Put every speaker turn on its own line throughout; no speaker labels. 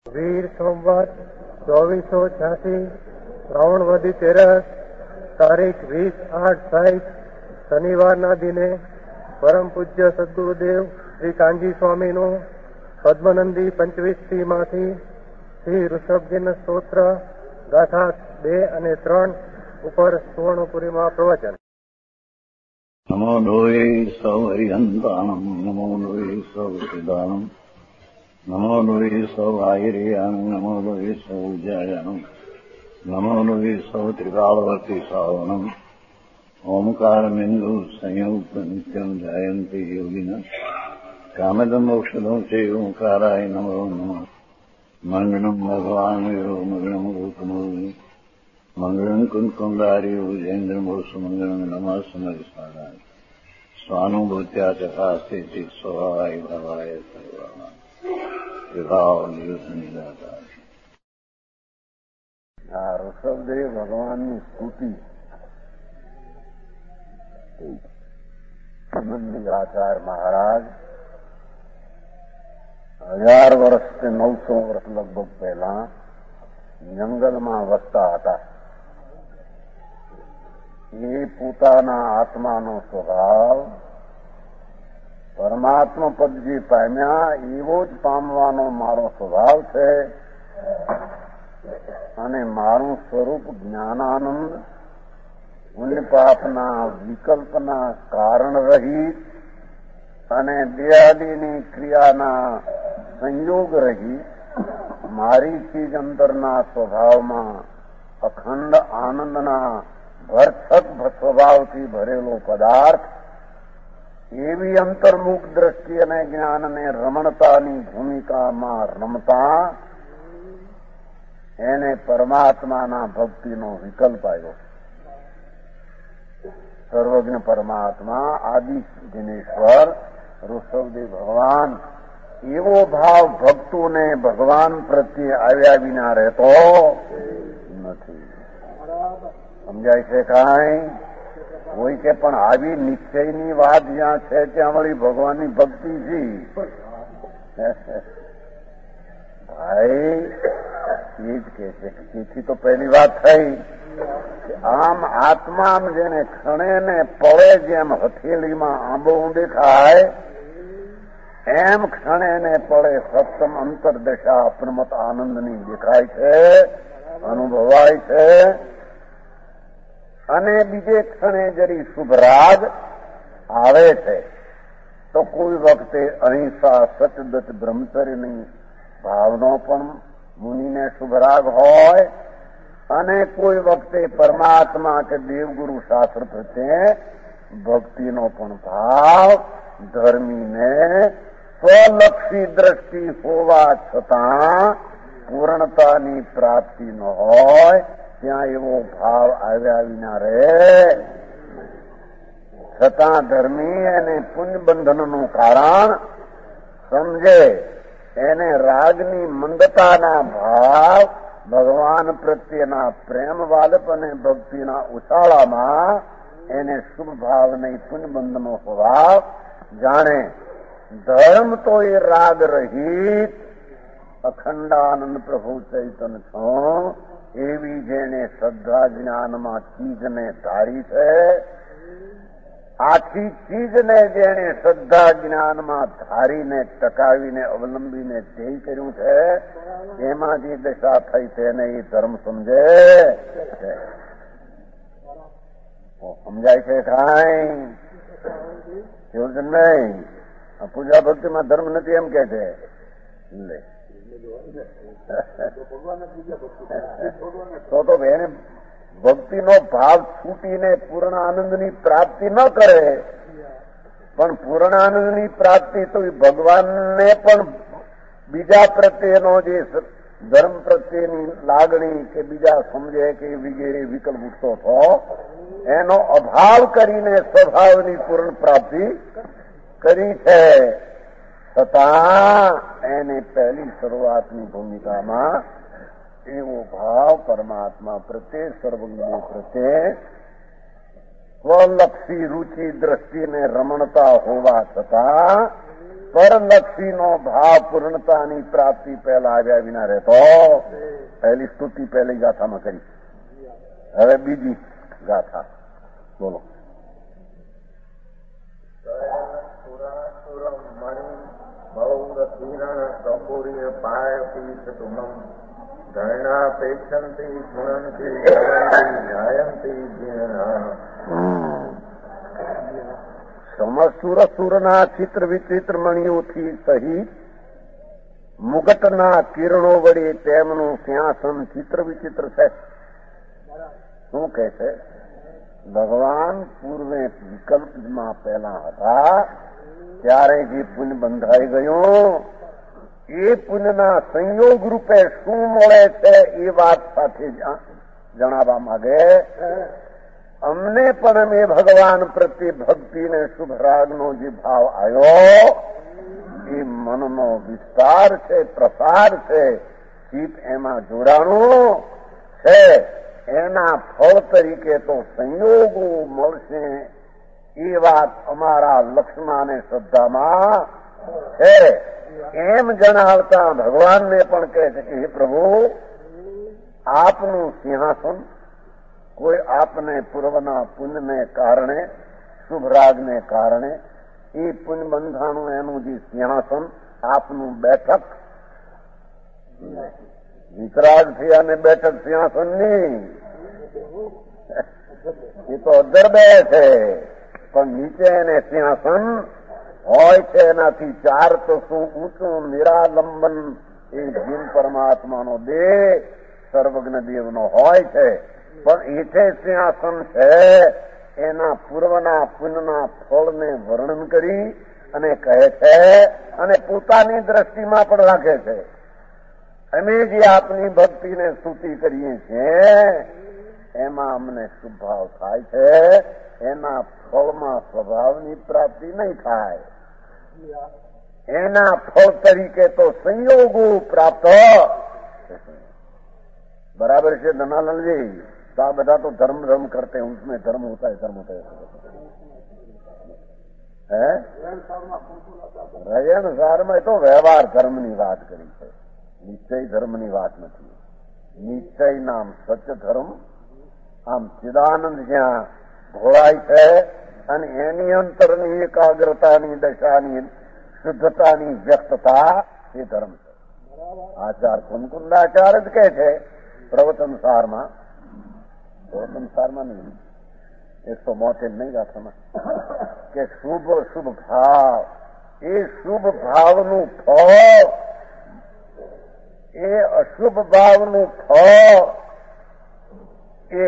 વીર સંવત 2486 શ્રાવણ વદી 13 તારીખ 20/8/60 શનિવારના દિને પરમ પૂજ્ય સદગુરુદેવ શ્રી કાંજી સ્વામીનું પદ્મનંદી પંચવિંશતીમાંથી શ્રી ઋષભજીન સ્તોત્ર ગાથા 2 અને 3 ઉપર સુવર્ણપુરીમાં પ્રવચન.
નમો લોહે સૌ હરિહંતાણમ, નમો લોહે સૌ સિદાનમ, નમો લોહે સૌ આયર્યાનમ, નમો લોહે સૌ જયાનમ, નમો લોહે સૌ ત્રિકાળવર્તી સાવનમ. ઓમકારમિંદુ સંયુક્ત નિત્યમ જાયંતિ યોગિના કામદમ મોક્ષદમ છે ઓંકારાય નમો નમઃ. મંગળમ ભગવાન વીરો મંગળમ રૂપમોહિ મંગળમ કુંકુંડારી ઉજેન્દ્રમોષ મંગળમ નમઃ સમરિસારાય સ્વાનુભૂત્યા ચકાસ્તે સ્વભાવાય ભવાય સર્વાના વિભાવ નિદાતા. આ ઋષભદેવ ભગવાનની સ્તુતિ આચાર્ય મહારાજ 1000 વર્ષ કે 900 વર્ષ લગભગ પહેલા જંગલમાં વસતા હતા. એ પોતાના આત્માનો સ્વભાવ પરમાત્મા પદ જે પામ્યા એવો જ પામવાનો મારો સ્વભાવ છે અને મારું સ્વરૂપ જ્ઞાનાનંદ પુણ્ય પાપના વિકલ્પના કારણ રહિત અને દેહાદિની ક્રિયાના સંયોગ રહિત મારી ચીજ અંતરના સ્વભાવમાં અખંડ આનંદના ભરછક સ્વભાવથી ભરેલો પદાર્થ એવી અંતર્મુખ દ્રષ્ટિ અને જ્ઞાનને રમણતાની ભૂમિકામાં રમતા એને પરમાત્માના ભક્તિનો વિકલ્પ આવ્યો. સર્વજ્ઞ પરમાત્મા આદિ દિનેશ્વર ઋષભદેવ ભગવાન એવો ભાવ ભક્તોને ભગવાન પ્રત્યે આવ્યા વિના રહેતો નથી. સમજાય છે કાંઈ? કોઈ કે પણ આવી નિશ્ચયની વાત જ્યાં છે ત્યાં વળી ભગવાનની ભક્તિ છે. ભાઈ એ જ કે છે. તેથી તો પહેલી વાત થઈ આમ આત્મા જેને ક્ષણે ને પળે જેમ હથેળીમાં આંબો દેખાય એમ ક્ષણે ને પળે સપ્તમ અંતરદશા અપ્રમત આનંદની દેખાય છે, અનુભવાય છે. અને બીજે ક્ષણે જરી શુભરાગ આવે છે તો કોઈ વખતે અહિંસા સચદત બ્રહ્મચર્યની ભાવનો પણ મુનિને શુભરાગ હોય અને કોઈ વખતે પરમાત્મા કે દેવગુરુ શાસ્ત્ર પ્રત્યે ભક્તિનો પણ ભાવ ધર્મીને સ્વલક્ષી દ્રષ્ટિ હોવા છતાં પૂર્ણતાની પ્રાપ્તિ ન હોય ત્યાં એવો ભાવ આવ્યા વિના રહે. છતાં ધર્મી એને પુણ્યબંધનનું કારણ સમજે એને રાગની મંદતાના ભાવ ભગવાન પ્રત્યેના પ્રેમ વાલપ અને ભક્તિના ઉછાળામાં એને શુભ ભાવ નહીં પુણ્યબંધનો સ્વભાવ જાણે. ધર્મ તો એ રાગ રહિત અખંડાનંદ પ્રભુ ચૈતન છો એવી જેને શ્રદ્ધા જ્ઞાનમાં ચીજને ધારી છે, આખી ચીજને જેને શ્રદ્ધા જ્ઞાનમાં ધારીને ટકાવીને અવલંબીને ધ્યેય કર્યું છે એમાં જે દશા થઈ તેને એ ધર્મ સમજે છે. સમજાય છે કાંઈ? કેવું છે નહીં? પૂજા ભક્તિમાં ધર્મ નથી એમ કે છે. તો એને ભક્તિનો ભાવ છૂટીને પૂર્ણ આનંદની પ્રાપ્તિ ન કરે પણ પૂર્ણ આનંદની પ્રાપ્તિ તો ભગવાનને પણ બીજા પ્રત્યેનો જે ધર્મ પ્રત્યેની લાગણી કે બીજા સમજે કે વગેરે વિકલ્પ ઉઠતો હતો એનો અભાવ કરીને સ્વભાવની પૂર્ણ પ્રાપ્તિ કરી છે. છતાં એને પહેલી શરૂઆતની ભૂમિકામાં એવો ભાવ પરમાત્મા પ્રત્યે સર્વજ્ઞ પ્રત્યે સ્વલક્ષી રૂચિ દ્રષ્ટિને રમણતા હોવા છતાં પરલક્ષીનો ભાવ પૂર્ણતાની પ્રાપ્તિ પહેલા આવ્યા વિના રહેતો. પહેલી સ્તુતિ પહેલી ગાથામાં કરી. હવે બીજી ગાથા બોલો. સમસુર સુરના ચિત્ર વિચિત્ર મણીઓથી સહિત મુગટના કિરણો વડે તેમનું સિંહાસન ચિત્ર વિચિત્ર છે. શું કે છે? ભગવાન પૂર્વે વિકલ્પમાં પહેલા હતા ત્યારે જે પુણ્ય બંધાઈ ગયું એ પુણ્યના સંયોગ રૂપે શું મળે છે એ વાત સાથે જણાવવા માંગે. અમને પણ એ ભગવાન પ્રત્યે ભક્તિને શુભ રાગનો જે ભાવ આવ્યો એ મનનો વિસ્તાર છે, પ્રસાર છે, ચિત્ત એમાં જોડાણું છે. એના ફળ તરીકે તો સંયોગો મળશે એ વાત અમારા લક્ષ્મણ અને શ્રદ્ધામાં છે. એમ જણાવતા ભગવાનને પણ કહે છે કે હે પ્રભુ, આપનું સિંહાસન કોઈ આપને પૂર્વના પુણ્યને કારણે, શુભ રાગને કારણે એ પુણ્ય બંધાણું એનું જે સિંહાસન આપનું બેઠક, વિતરાગ થયા ને બેઠક સિંહાસન ની એ તો અધર બે છે, પણ નીચે એને સિંહાસન હોય છે. એનાથી 4 તો શું ઊંચું નિરાલંબન એ જીન પરમાત્માનો દેહ સર્વજ્ઞ દેવનો હોય છે. પણ એઠે સિંહાસન છે એના પૂર્વના પુણ્યના ફળને વર્ણન કરી અને કહે છે અને પોતાની દ્રષ્ટિમાં પણ રાખે છે. અમે જે આપની ભક્તિને સ્તુતિ કરીએ છીએ એમાં અમને શુભ ભાવ થાય છે. એના ફળમાં સ્વભાવની પ્રાપ્તિ નહીં થાય. એના ફળ તરીકે તો સંયોગો પ્રાપ્ત. बराबर છે ધનાનંદજી? तो आप बता तो धर्म धर्म करते हैं, उसमें धर्म होता है, धर्म होता है રજન સારમાં તો વ્યવહાર ધર્મની વાત કરી છે, નિશ્ચય ધર્મની વાત નથી. નિશ્ચય નામ સત્ય ધર્મ આમ ચિદાનંદ જ્યાં ઘોળાય છે અને એની અંતરની એકાગ્રતાની દશાની શુદ્ધતાની વ્યક્તતા એ ધર્મ છે. આચાર કુંકુંદાચાર્ય જ કહે છે પ્રવચન સારમાં નહીં 172 નહીં ગાથામાં કે શુભ ભાવ, એ શુભ ભાવનું ફળ, એ અશુભ ભાવનું ફળ એ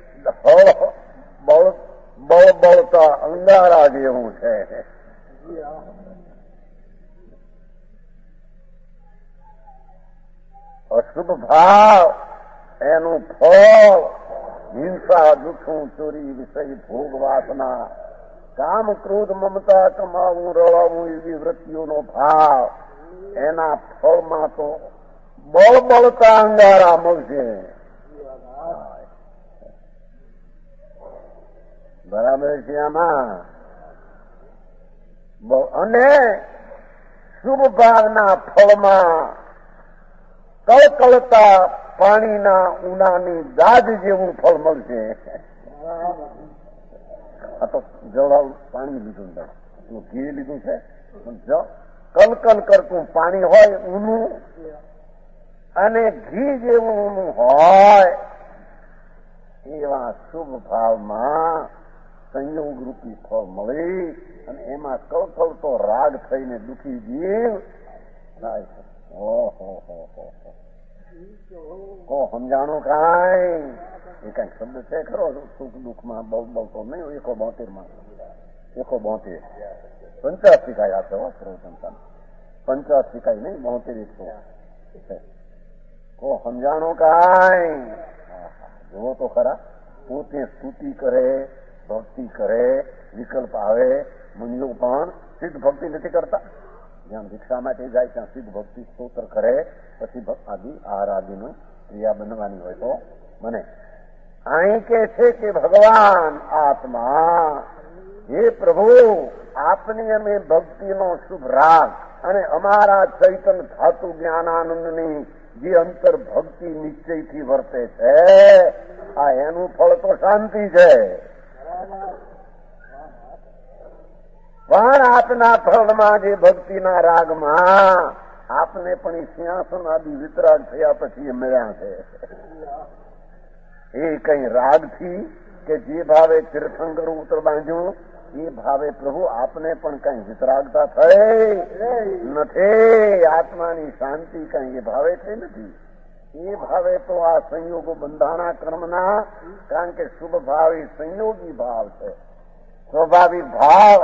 બળતા અંગારા જેવું છે. અશુભ ભાવ એનું ફળ હિંસા, દુઃખું, ચોરી, વિષય, ભોગ, વાસના, કામ, ક્રોધ, મમતા, કમાવું, રળાવું એવી વૃત્તિઓનો ભાવ, એના ફળમાં તો બળતા અંગારા મળશે. બરાબર છે આમાં. અને શુભ ભાવના ફળમાં કળકળતા પાણીના ઉનાની દાજ જેવું ફળ મળશે. આ તો જળ પાણી લીધું, ઘી લીધું છે. કલકલ કરતું પાણી હોય ઊનું, અને ઘી જેવું ઊનું હોય એવા શુભ ભાવમાં સંયોગ રૂપી ફળ મળી અને એમાં કળકળતો રાગ થઈને દુઃખી જીવ થાય છે. કો સમજાણું કાંઈ? એ કઈક શબ્દ છે ખરો? સુખ દુઃખમાં બહુ બહુ નહીં. 172 50 કાંઈ આપે હો પ્રવચન, 50 કાંઈ નહીં, 72 100. કો સમજાણું કાંઈ? જુઓ તો ખરા, પોતે સ્તુતિ કરે, ભક્તિ કરે, વિકલ્પ આવે. મુનિઓ પણ સિદ્ધ ભક્તિ નથી કરતા. જ્યાં ભિક્ષા માટે જાય ત્યાં સિદ્ધ ભક્તિ સ્તોત્ર કરે, પછી આદિ આહાર આદિની ક્રિયા બનવાની હોય તો મને અહીં કે છે કે ભગવાન આત્મા, હે પ્રભુ આપની અમે ભક્તિનો શુભ રાગ અને અમારા ચૈતન ધાતુ જ્ઞાનાનંદની જે અંતર ભક્તિ નિશ્ચયથી વર્તે છે, આ એનું ફળ તો શાંતિ છે. પણ આપના ફળમાં જે ભક્તિના રાગમાં આપને પણ એ સિંહાસન આદિ વિતરાગ થયા પછી એ મળ્યા છે. એ કઈ રાગથી કે જે ભાવે તીર્થંકર ઉત્તર બાંધ્યું એ ભાવે પ્રભુ આપને પણ કઈ વિતરાગતા થઈ નથી. આત્માની શાંતિ કઈ એ ભાવે થઈ નથી. એ ભાવે તો આ સંયોગો બંધાણા કર્મના, કારણ કે શુભ ભાવ એ સંયોગી ભાવ છે, સ્વાભાવિક ભાવ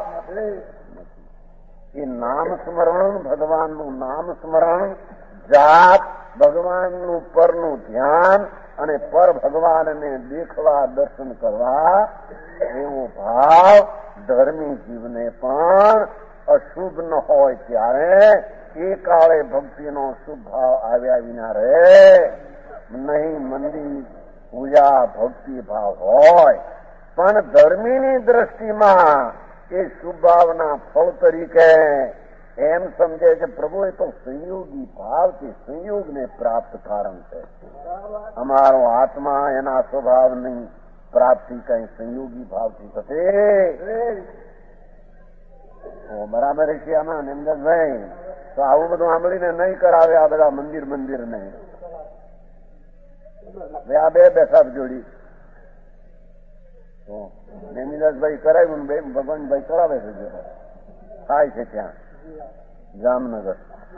એ નામ સ્મરણ, ભગવાનનું નામ સ્મરણ, જાપ, ભગવાનનું પરનું ધ્યાન અને પર ભગવાનને દેખવા દર્શન કરવા એવો ભાવ ધર્મી જીવને પણ અશુભ ન હોય ત્યારે એ કાળે ભક્તિનો શુભ ભાવ આવ્યા વિના રહે નહીં. મંદિર પૂજા ભક્તિ ભાવ હોય પણ ધર્મીની દ્રષ્ટિમાં એ શુભ ભાવના ફળ તરીકે એમ સમજે છે પ્રભુ એ તો સંયોગી ભાવથી સંયોગને પ્રાપ્ત કારણ છે. અમારો આત્મા એના સ્વભાવની પ્રાપ્તિ કઈ સંયોગી ભાવથી થશે. બરાબર છે આમાં નિમદનભાઈ? તો આવું બધું સાંભળીને નહીં કરાવે આ બધા મંદિર ને આ બે બેઠા જોડી નેમિદાસભાઈ કરાવ્યું, ભગવાનભાઈ કરાવે છે. થાય છે ત્યાં જામનગર.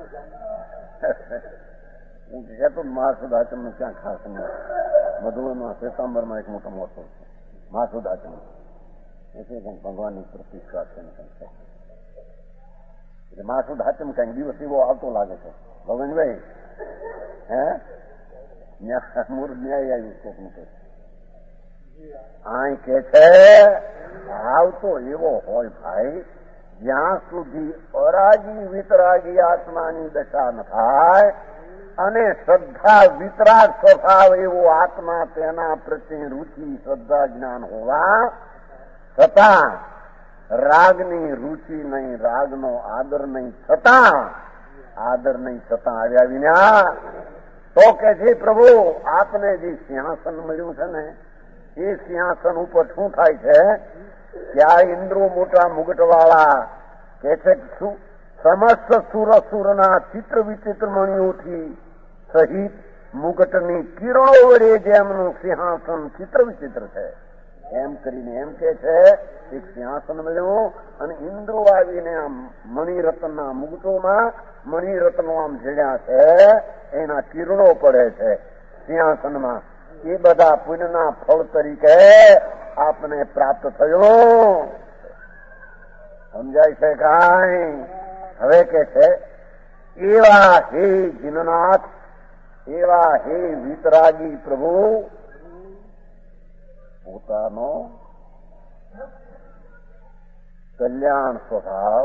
હું કહેતો માસુદ આચમ ક્યાં ખાસ મધુમાં શ્વેતાંબરમાં એક મોટો મોટો છે માસુદ આચમ, એટલે ભગવાનની પ્રતિષ્ઠા છે. એટલે માસુદ આચમ કઈક દિવસ એવો આવતો લાગે છે. ભગવાનભાઈ મૂળ ન્યાય આવ્યું કોકનું કે આ કે છે ભાવ તો એવો હોય ભાઈ, જ્યાં સુધી અરાગી વિતરાગી આત્માની દશા ન થાય અને શ્રદ્ધા વિતરાગ સ્વભાવ એવો આત્મા તેના પ્રત્યે રુચિ શ્રદ્ધા જ્ઞાન હોવા છતાં રાગની રુચિ નહીં, રાગનો આદર નહીં છતાં આવ્યા વિના તો કે છે પ્રભુ આપને જે સિંહાસન મળ્યું છે ને એ સિંહાસન ઉપર શું થાય છે કે આ ઇન્દ્રો મોટા મુગટવાળા કે છે સમસ્ત સુરના ચિત્ર વિચિત્ર મણીઓથી સહિત મુગટની કિરણો વડે જેમનું સિંહાસન ચિત્ર વિચિત્ર છે એમ કરીને એમ કે છે એક સિંહાસન મળ્યું અને ઇન્દ્રો આવીને આમ મણિરત્નના મુગટોમાં મણિરત્નો આમ ઝીડ્યા છે, એના કિરણો પડે છે સિંહાસનમાં. એ બધા પુણ્યના ફળ તરીકે આપને પ્રાપ્ત થયું. સમજાય છે કાંઈ? હવે કે છે એવા હે જીનનાથ, એવા હે વિતરાગી પ્રભુ, પોતાનો કલ્યાણ સ્વભાવ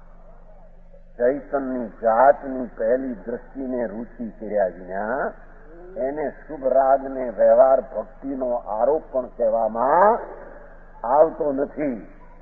ચૈતનની જાતની પહેલી દ્રષ્ટિને રુચિ કર્યા વિના એને શુભ રાગને વ્યવહાર ભક્તિનો આરોપ પણ કહેવામાં આવતો નથી.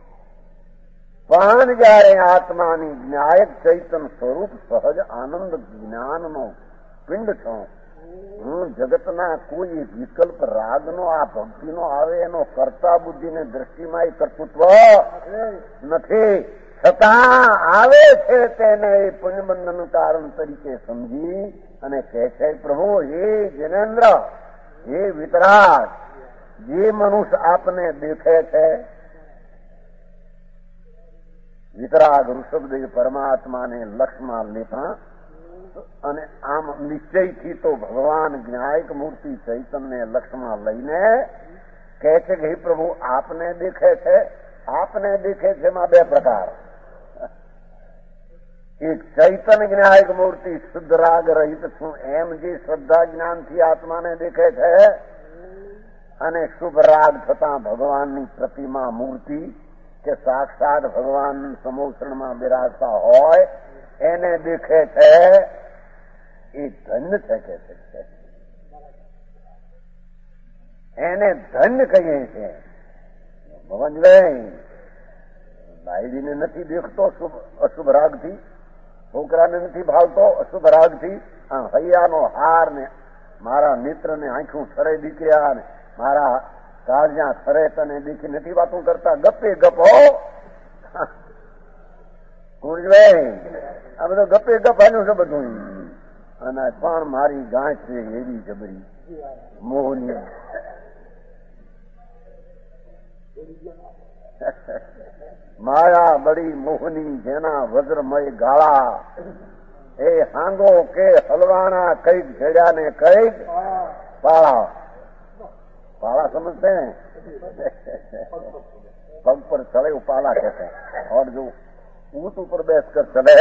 પણ જયારે આત્માની જ્ઞાયક ચૈતન સ્વરૂપ સહજ આનંદ જ્ઞાનનો પિંડ છું, હું જગતના કોઈ વિકલ્પ રાગનો આ ભક્તિનો આવે એનો કર્તા બુદ્ધિને દ્રષ્ટિમાં એ કર્તૃત્વ નથી, છતાં આવે છે તેને એ પુણ્યબંધનનું કારણ તરીકે સમજી અને કહે છે પ્રભુ હે જિનેન્દ્ર, હે વિતરાગ, જે મનુષ્ય આપને દેખે છે, વિતરાગ ઋષભદેવ પરમાત્માને લક્ષમાં લેતા અને આમ નિશ્ચયથી તો ભગવાન જ્ઞાયક મૂર્તિ ચૈતન્ય લક્ષમાં લઈને કહે છે કે હે પ્રભુ આપને દેખે છે. આપને દેખે છે એમાં બે પ્રકાર, એક ચૈતન જ્ઞાયક મૂર્તિ શુદ્ધ રાગ રહિત છું એમ જે શ્રદ્ધા જ્ઞાનથી આત્માને દેખે છે, અને શુભ રાગ થતા ભગવાનની પ્રતિમા મૂર્તિ કે સાક્ષાત ભગવાન સમોષણમાં બિરાજતા હોય એને દેખે છે. એ ધન્ય છે કે છે, એને ધન્ય કહીએ છીએ. ભગવાનભાઈ બાયડીને નથી દેખતો અશુભ રાગથી, છોકરાને નથી ભાવતો અશુભ રાગથી. આ હૈયાનો હાર ને મારા મિત્રને આંખું ઠરે દીકર્યા ને મારા કાળજા ઠરે તને દેખી નથી વાતું કરતા. ગપે ગપ હો કુંજભાઈ, આ બધું ગપે ગપ આનું છે બધું. અને પણ મારી ગાંઠ છે એવી જબરી મોહની. માયા બડી મોહની જેના વજ્રમય ગાળા, એ હાંગો કે હલવાણા કઈક જડ્યા ને કઈક પાળા. પાળા સમજते हैं? पग पर चढ़े पाला कहते हैं. और जो ऊंट ऊपर बैठ कर चले,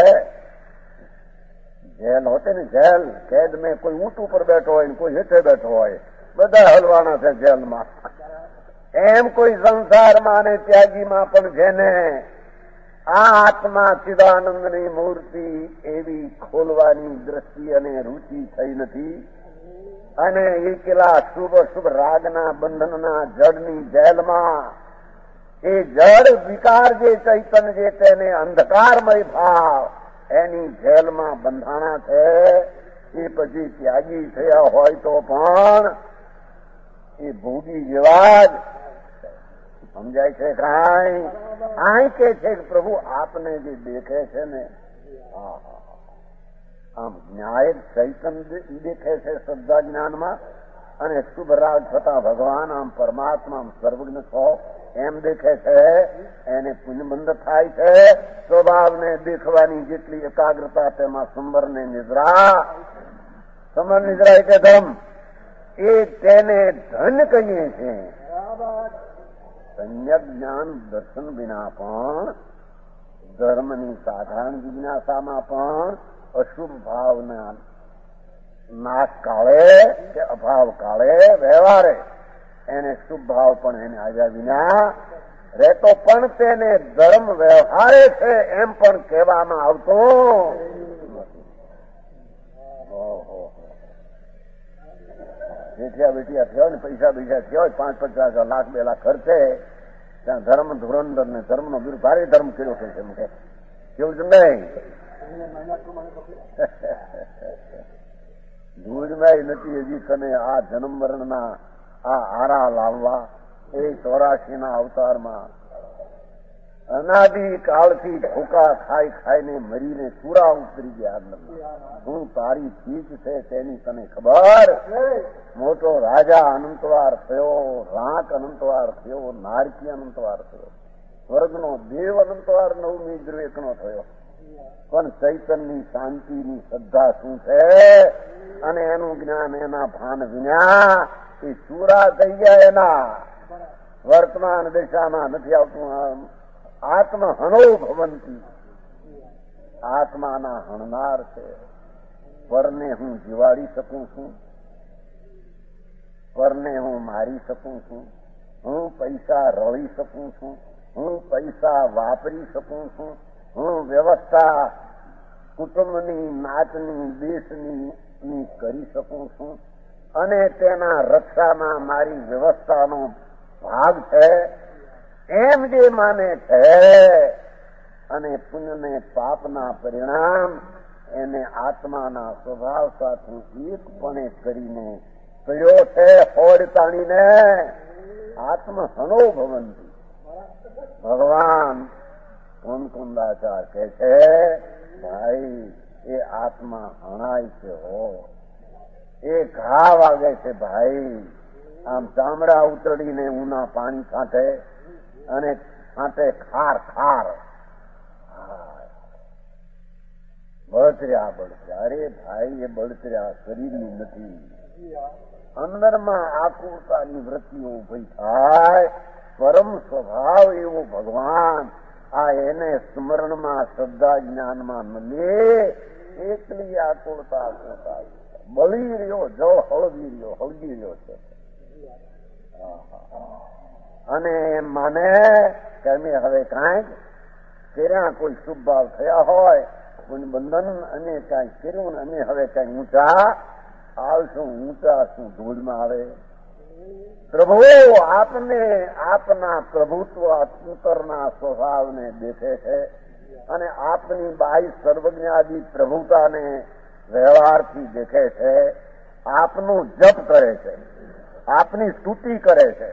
जेल होते ने जेल, कैद में कोई ऊंट ऊपर बैठो હોય કોઈ હેઠે બેઠો હોય, બધા હલવાના છે જેલમાં. એમ કોઈ સંસારમાં અને ત્યાગીમાં પણ જેને આ આત્મા ચિદાનંદની મૂર્તિ એવી ખોલવાની દ્રષ્ટિ અને રુચિ થઈ નથી, અને એકલા શુભ શુભ રાગના બંધનના જડની જેલમાં એ જડ વિકાર જે ચૈતન જે તેને અંધકારમય ભાવ એની જેલમાં બંધાણા છે. એ પછી ત્યાગી થયા હોય તો પણ એ ભોગી જેવા જ સમજાય છે. કાંઈ આય કે છે કે પ્રભુ આપને જે દેખે છે ને, આમ ન્યાય ચૈતન દેખે છે શ્રદ્ધા જ્ઞાનમાં, અને શુભ રાગ થતા ભગવાન આમ પરમાત્મા આમ સર્વજ્ઞ છો એમ દેખે છે. એને પુણ્યબંધ થાય છે. સ્વભાવને દેખવાની જેટલી એકાગ્રતા તેમાં સંવરને નિદ્રા, સમર નિદ્રા એટલે ધર્મ, એ તેને ધન કહીએ છીએ. સંયક જ્ઞાન દર્શન વિના પણ ધર્મની સાધારણ જિજ્ઞાસામાં પણ અશુભ ભાવના નાશ કાળે કે અભાવ કાળે વ્યવહારે એને શુભ ભાવ પણ એને આવ્યા વિના રહેતો પણ તેને ધર્મ વ્યવહારે છે એમ પણ કહેવામાં આવતો. બેઠિયા બેઠિયા થયા હોય ને પૈસા બીજા થયા હોય 5-50 લાખ 2 લાખ ખર્ચે, ત્યાં ધર્મ ધુરંધર ને ધર્મનો બિર ભારે ધર્મ કર્યો છે એમ કે કેવું છે નહીં? ધૂળમાં નથી હજી તને આ જન્મ મરણના આ આરા લાવવા. એ 84ના અવતારમાં અનાદિ કાળથી ધોકા ખાઈ ખાઈને મરીને ચૂરા ઉતરી ગયા. હું તારી ચીજ છે તેની તને ખબર? મોટો રાજા અનંતવાર થયો, રાંક અનંતવાર થયો, નારકી અનંતવાર થયો, સ્વર્ગનો દેવ અનંતવાર 9મી દ્રવેકનો થયો. પણ ચૈતનની શાંતિની શ્રદ્ધા શું છે અને એનું જ્ઞાન એના ભાન વિના એ ચૂરા થઈ ગયા. એના વર્તમાન દિશામાં નથી આવતું. આત્મ હનો ભવંતી, આત્માના હણનાર છે. પરને હું જીવાડી શકું છું, પરને હું મારી શકું છું, હું પૈસા રળી શકું છું, હું પૈસા વાપરી શકું છું, હું વ્યવસ્થા કુટુંબની નાતની દેશની કરી શકું છું, અને તેના રક્ષામાં મારી વ્યવસ્થાનો ભાગ છે એમ જે માને છે. અને પુણ્યને પાપના પરિણામ એને આત્માના સ્વભાવ સાથે એકપણે કરીને પડ્યો છે. હોડ તાણીને આત્મ હનો ભવંતી. ભગવાન કુંદાચાર કહે છે ભાઈ એ આત્મા હણાય છે. હો એ ઘા વાગે છે ભાઈ. આમ ચામડા ઉતરડીને ઉના પાણી છાંટે અને છાંટે ખાર ખાર બળતર્યા બળતર્યા. અરે ભાઈ એ બળતર્યા શરીરની નથી, અંદરમાં આકુરતાની વૃત્તિઓ ઉભી થાય. પરમ સ્વભાવ એવો ભગવાન આ એને સ્મરણમાં શ્રદ્ધા જ્ઞાનમાં મળે એટલી આકુરતા આકુરતા બળી રહ્યો જો હળગી રહ્યો છે. અને એમ માને કે અમે હવે કાંઈક કર્યા, કોઈ શુભ ભાવ થયા હોય, કોઈ બંધન અને કાંઈ કર્યું, અમે હવે કાંઈ ઊંચા આવશું. ઊંચા શું ધૂળમાં આવે? પ્રભુ આપને આપના પ્રભુત્વ અંતરના સ્વભાવને દેખે છે અને આપની બાહ્ય સર્વજ્ઞાદી પ્રભુતાને વ્યવહારથી દેખે છે. આપનું જપ કરે છે, આપની સ્તુતિ કરે છે.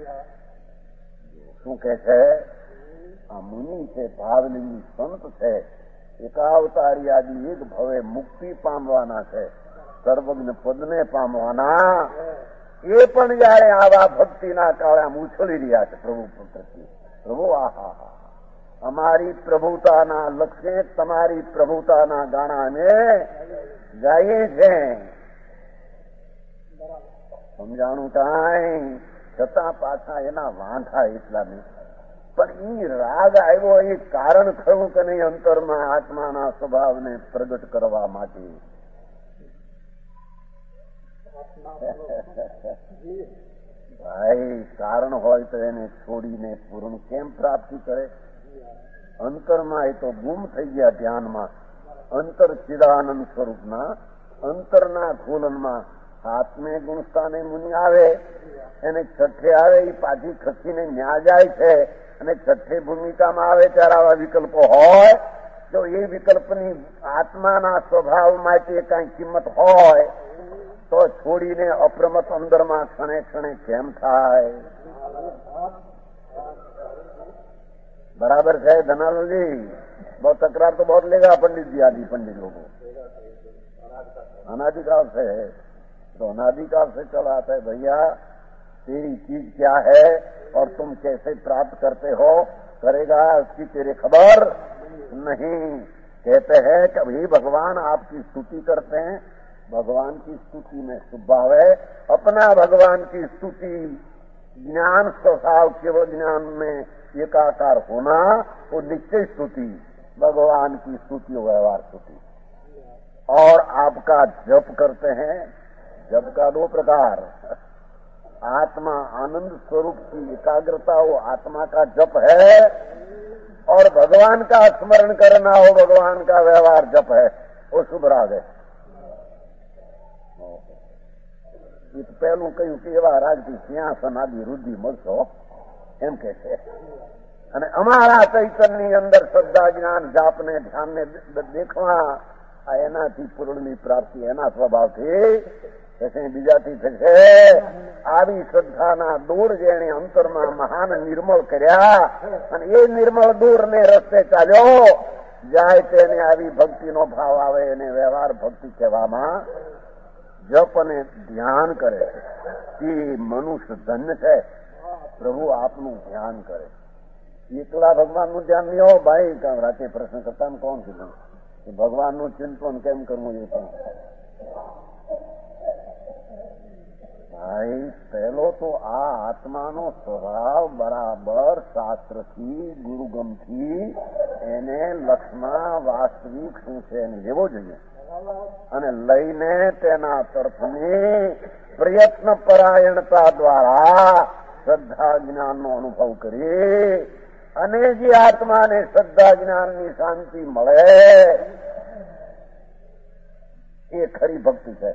શું કે છે? આ મુનિ છે, ભાવલિંગી સંત છે, એકાવતારી આદિ એક ભવે મુક્તિ પામવાના છે, સર્વજ્ઞ પદને પામવાના. એ પણ જયારે આવા ભક્તિના કાળે આમ ઉછળી રહ્યા છે પ્રભુ પ્રત્યે. પ્રભુ આહા અમારી પ્રભુતાના લક્ષ્ય તમારી પ્રભુતાના ગાણા અમે ગાઈએ છે. સમજાણું કાંઈ છતાં પાછા એના વાંધા એટલા નહીં. પણ એ રાગ આવ્યો એ કારણ ખરું કે નહીં અંતરમાં આત્માના સ્વભાવને પ્રગટ કરવા માટે. ભાઈ કારણ હોય તો એને છોડીને પૂર્ણ કેમ પ્રાપ્તિ કરે? અંતરમાં એ તો ગુમ થઈ ગયા ધ્યાનમાં. અંતર ચિદાનંદ સ્વરૂપના અંતરના ખોલનમાં આત્મે ગુણસ્થાને મુનિ આવે, એને છઠ્ઠે આવે એ પાછી ખસીને ન્યા જાય છે અને છઠ્ઠે ભૂમિકામાં આવે ત્યારે આવા વિકલ્પો હોય તો એ વિકલ્પની આત્માના સ્વભાવ માટે કઈ કિંમત હોય તો છોડીને અપ્રમત અંદરમાં ક્ષણે ક્ષણે કેમ થાય? बराबर है धनाल जी? बहुत तकरार तो बहुत लेगा पंडित जी आदि पंडित लोगों अनादिकाल से है, तो अनादिकाल से चला आता है भैया तेरी चीज क्या है और तुम कैसे प्राप्त करते हो, करेगा उसकी तेरे खबर नहीं. कहते हैं कभी भगवान आपकी स्तुति करते हैं, भगवान की स्तुति में स्वभाव है, अपना भगवान की स्तुति ज्ञान स्वभाव केवल ज्ञान में एकाकार होना वो निश्चय स्तुति, भगवान की स्तुति व्यवहार स्तुति. और आपका जप करते हैं, जप का दो प्रकार, आत्मा आनंद स्वरूप की एकाग्रता वो आत्मा का जप है और भगवान का स्मरण करना हो भगवान का व्यवहार जप है, वो शुभ राग है. પહેલું કહ્યું કે એવા રાજથી સિંહાસન આદિ રુધિ મળશો એમ કે છે. અને અમારા ચૈતનની અંદર શ્રદ્ધા જ્ઞાન જાપને ધ્યાનને દેખવા આ એનાથી પૂર્ણની પ્રાપ્તિ એના સ્વભાવથી થશે, બીજાથી થશે. આવી શ્રદ્ધાના દૂર જેણે અંતરમાં મહાન નિર્મળ કર્યા અને એ નિર્મળ દૂર ને રસ્તે ચાલ્યો જાય તેને આવી ભક્તિનો ભાવ આવે એને વ્યવહાર ભક્તિ કહેવામાં. જપ અને ધ્યાન કરે એ મનુષ્ય ધન્ય છે. પ્રભુ આપનું ધ્યાન કરે. એકલા ભગવાનનું ધ્યાન નહીં હો ભાઈ. રાતે પ્રશ્ન કરતા કોણ કીધું કે ભગવાનનું ચિંતન કેમ કરવું એ પણ ભાઈ પહેલો તો આ આત્માનો સ્વભાવ બરાબર શાસ્ત્રથી ગુરુગમથી એને લક્ષમાં વાસ્તવિક શું છે એને લેવો જોઈએ અને લઈને તેના તરફની પ્રયત્ન પરાયણતા દ્વારા શ્રદ્ધા જ્ઞાનનો અનુભવ કરી અને જે આત્માને શ્રદ્ધા જ્ઞાનની શાંતિ મળે એ ખરી ભક્તિ છે,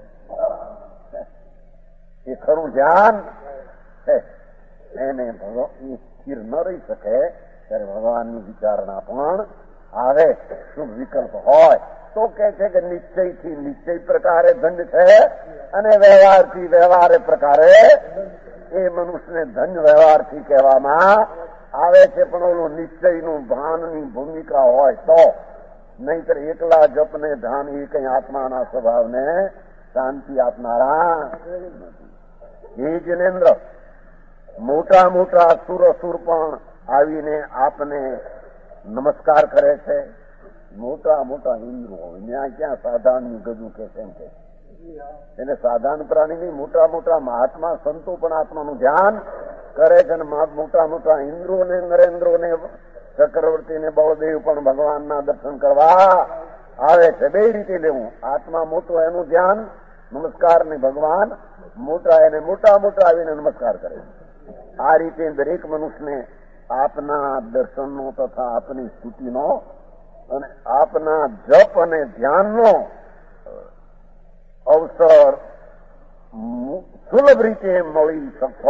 એ ખરું ધ્યાન છે. એને સ્થિર ન રહી શકે ત્યારે ભગવાનની વિચારણા પણ આવે. શુભ વિકલ્પ હોય તો કે છે કે નિશ્ચયથી નિશ્ચય પ્રકારે ધન્ય છે અને વ્યવહારથી વ્યવહારે પ્રકારે એ મનુષ્યને ધન્ય વ્યવહારથી કહેવામાં આવે છે. પણ ઓલું નિશ્ચયનું ભાનની ભૂમિકા હોય તો, નહીતર એકલા જપને ધ્યાન એ કઈ આત્માના સ્વભાવને શાંતિ આપનારા નથી. એ જિનેન્દ્ર મોટા મોટા સુર પણ આવીને આપને નમસ્કાર કરે છે. મોટા મોટા ઇન્દ્રો ત્યાં ક્યાં સાધારણની ગજુ કે છે એમ કે એને સાધારણ પ્રાણીની મોટા મોટા મહાત્મા સંતો પણ આત્માનું ધ્યાન કરે છે. અને મોટા મોટા ઇન્દ્રોને નરેન્દ્રોને ચક્રવર્તીને બળદેવ પણ ભગવાનના દર્શન કરવા આવે છે. બે રીતે લેવું, આત્મા મોટો એનું ધ્યાન નમસ્કાર ને ભગવાન મોટા એને મોટા મોટા આવીને નમસ્કાર કરે. આ રીતે દરેક મનુષ્યને આપના દર્શનનો તથા આપની સ્તુતિનો અને આપના જપ અને ધ્યાનનો અવસર સુલભ રીતે મળી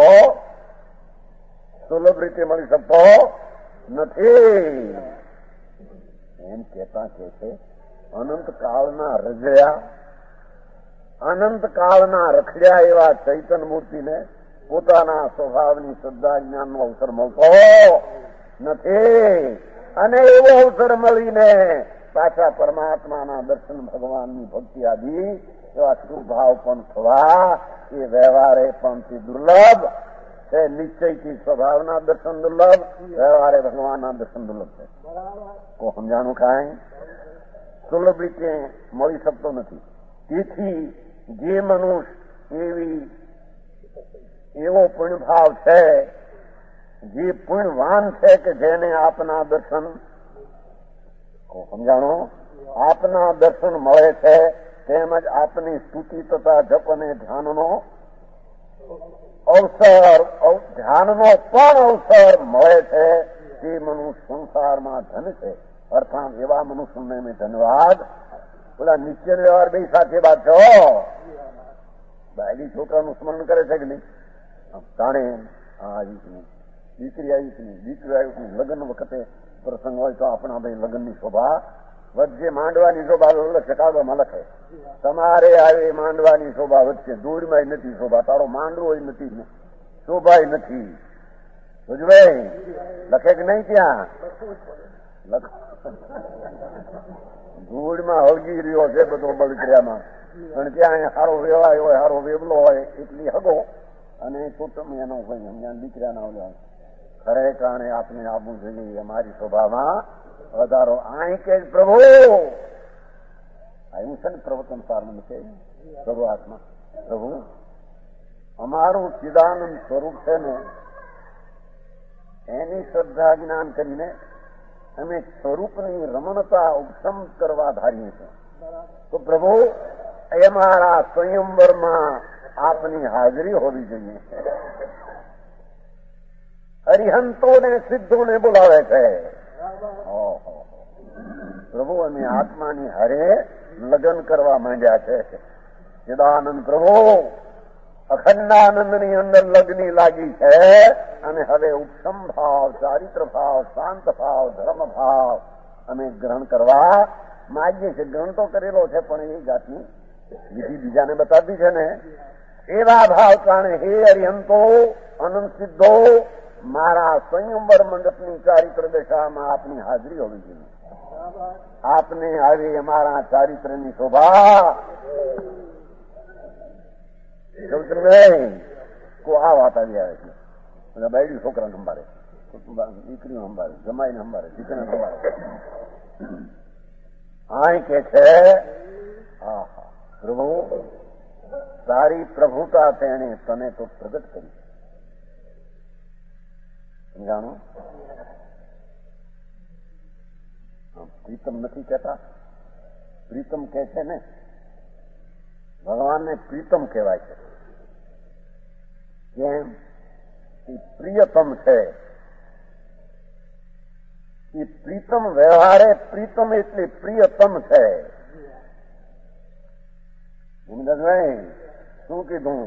શકતો નથી. એમ કહેતા કે છે અનંતકાળના રજયા, અનંતકાળના રખડ્યા એવા ચૈતન મૂર્તિને પોતાના સ્વભાવની શ્રદ્ધા જ્ઞાનનો અવસર મળતો નથી. અને એવો અવસર મળીને પાછા પરમાત્માના દર્શન, ભગવાનની ભક્તિ આદિ એવા શુભાવ પણ થવા એ વ્યવહારે પણ તે દુર્લભ છે. નિશ્ચયથી સ્વભાવના દર્શન દુર્લભ, વ્યવહારે ભગવાનના દર્શન દુર્લભ છે. કો સમજાણું કાંઈ સુલભ રીતે મળી શકતો નથી. તેથી જે મનુષ્ય એવો પુણ્યભાવ છે, જે પુણ્યવાન છે કે જેને આપના દર્શન સમજાણો આપના દર્શન મળે છે, તેમજ આપની સ્તુતિ તથા જપ અને ધ્યાનનો અવસર, ધ્યાનનો પણ અવસર મળે છે, તે મનુષ્ય સંસારમાં ધન છે. અર્થાત એવા મનુષ્યને મેં ધન્યવાદ. પેલા નિત્ય વ્યવહાર બે સાથે વાત છો. બાયડી છોકરાનું સ્મરણ કરે છે કે નહીં? જાણે દીકરી આવી નહીં, દીકરી આવી લગ્ન વખતે પ્રસંગ હોય તો આપણા ભાઈ લગ્નની શોભા વચ્ચે માંડવાની શોભા લખે, કાગળમાં લખે તમારે આવે માંડવાની શોભા વચ્ચે, દૂધમાં નથી શોભા, તારો માંડવો નથી ને શોભાય નથી. બુજભાઈ લખે કે નહીં? ત્યાં ધૂળમાં હળગી રહ્યો છે બધો બળકરિયામાં, પણ ત્યાં સારો વેવાય હોય, સારો વેવલો હોય એટલી હગો અને કુટુંબ એનો દીકરાના ઓલા ખરેખર આપને આપવું જોઈએ અમારી શોભામાં વધારો. અહીં કે પ્રભુ આવ્યું છે ને પ્રવચન સારમાં છે શરૂઆતમાં, પ્રભુ અમારું ચિદાનંદ સ્વરૂપ છે ને એની શ્રદ્ધા જ્ઞાન કરીને અમે સ્વરૂપની રમણતા ઉપશમ કરવા ધારીએ છીએ. તો પ્રભુ એ મારા સ્વયંવરમાં આપની હાજરી હોવી જોઈએ. હરિહંતોને સિદ્ધોને બોલાવે છે. પ્રભુ અમે આત્માની હારે લગ્ન કરવા માંડ્યા છે. ચિદાનંદ પ્રભુ અખંડાનંદની અંદર લગ્ની લાગી છે અને હવે ઉપશમ ભાવ, ચારિત્ર ભાવ, શાંત ભાવ, ધર્મ ભાવ અમે ગ્રહણ કરવા માંગીએ છીએ. ગ્રહણ તો કરેલો છે પણ એ જાતની વિધિ બીજાને બતાવી છે ને. એવા ભાવ કારણે હે હરિહંતો, અનંત સિદ્ધો, મારા સ્વયંવર મંડપની ચારિત્ર દશામાં આપની હાજરી હોવી જોઈએ. આપને આવી અમારા ચારિત્રની શોભા. કો આ વાત આવી આવે છે. બાયડી છોકરાને સંભાળે, દીકરીઓ સંભાળે, જમાઈને સંભાળે, દીકરીને સંભાળે. આ કે છે પ્રભુ તારી પ્રભુતા તેણે તને તો પ્રગટ કરી. સમજાણું? પ્રીતમ નથી કહેતા, પ્રીતમ કહે છે ને, ભગવાનને પ્રીતમ કહેવાય છે. કેમ? એ પ્રિયતમ છે. એ પ્રીતમ વ્યવહારે પ્રીતમ એટલે પ્રિયતમ છે. શું કીધું?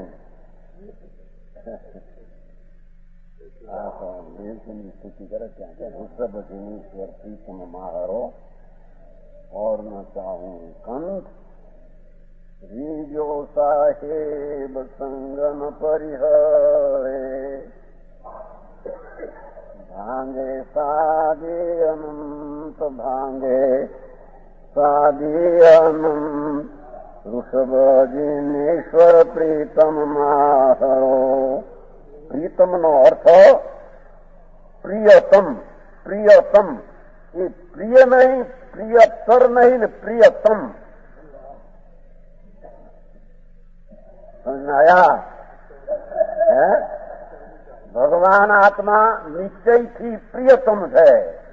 ની સ્તુતિ કરે ત્યાં ઋષભજીનીશ્વર પ્રીતમ મારો और न चाहूं कंठ રીજો સાહેબ સંગન પરિહરે ભાંગે સાગે અનંત ભાંગે સાગે અનંત ઋષભજીનેશ્વર પ્રીતમ મારો. પ્રીતમનો અર્થ પ્રિયતમ. પ્રિયતમ એ પ્રિય નહીં, પ્રિયતર નહીં ને પ્રિયતમ. સમજાયા? ભગવાન આત્મા નિશ્ચયથી પ્રિયતમ છે.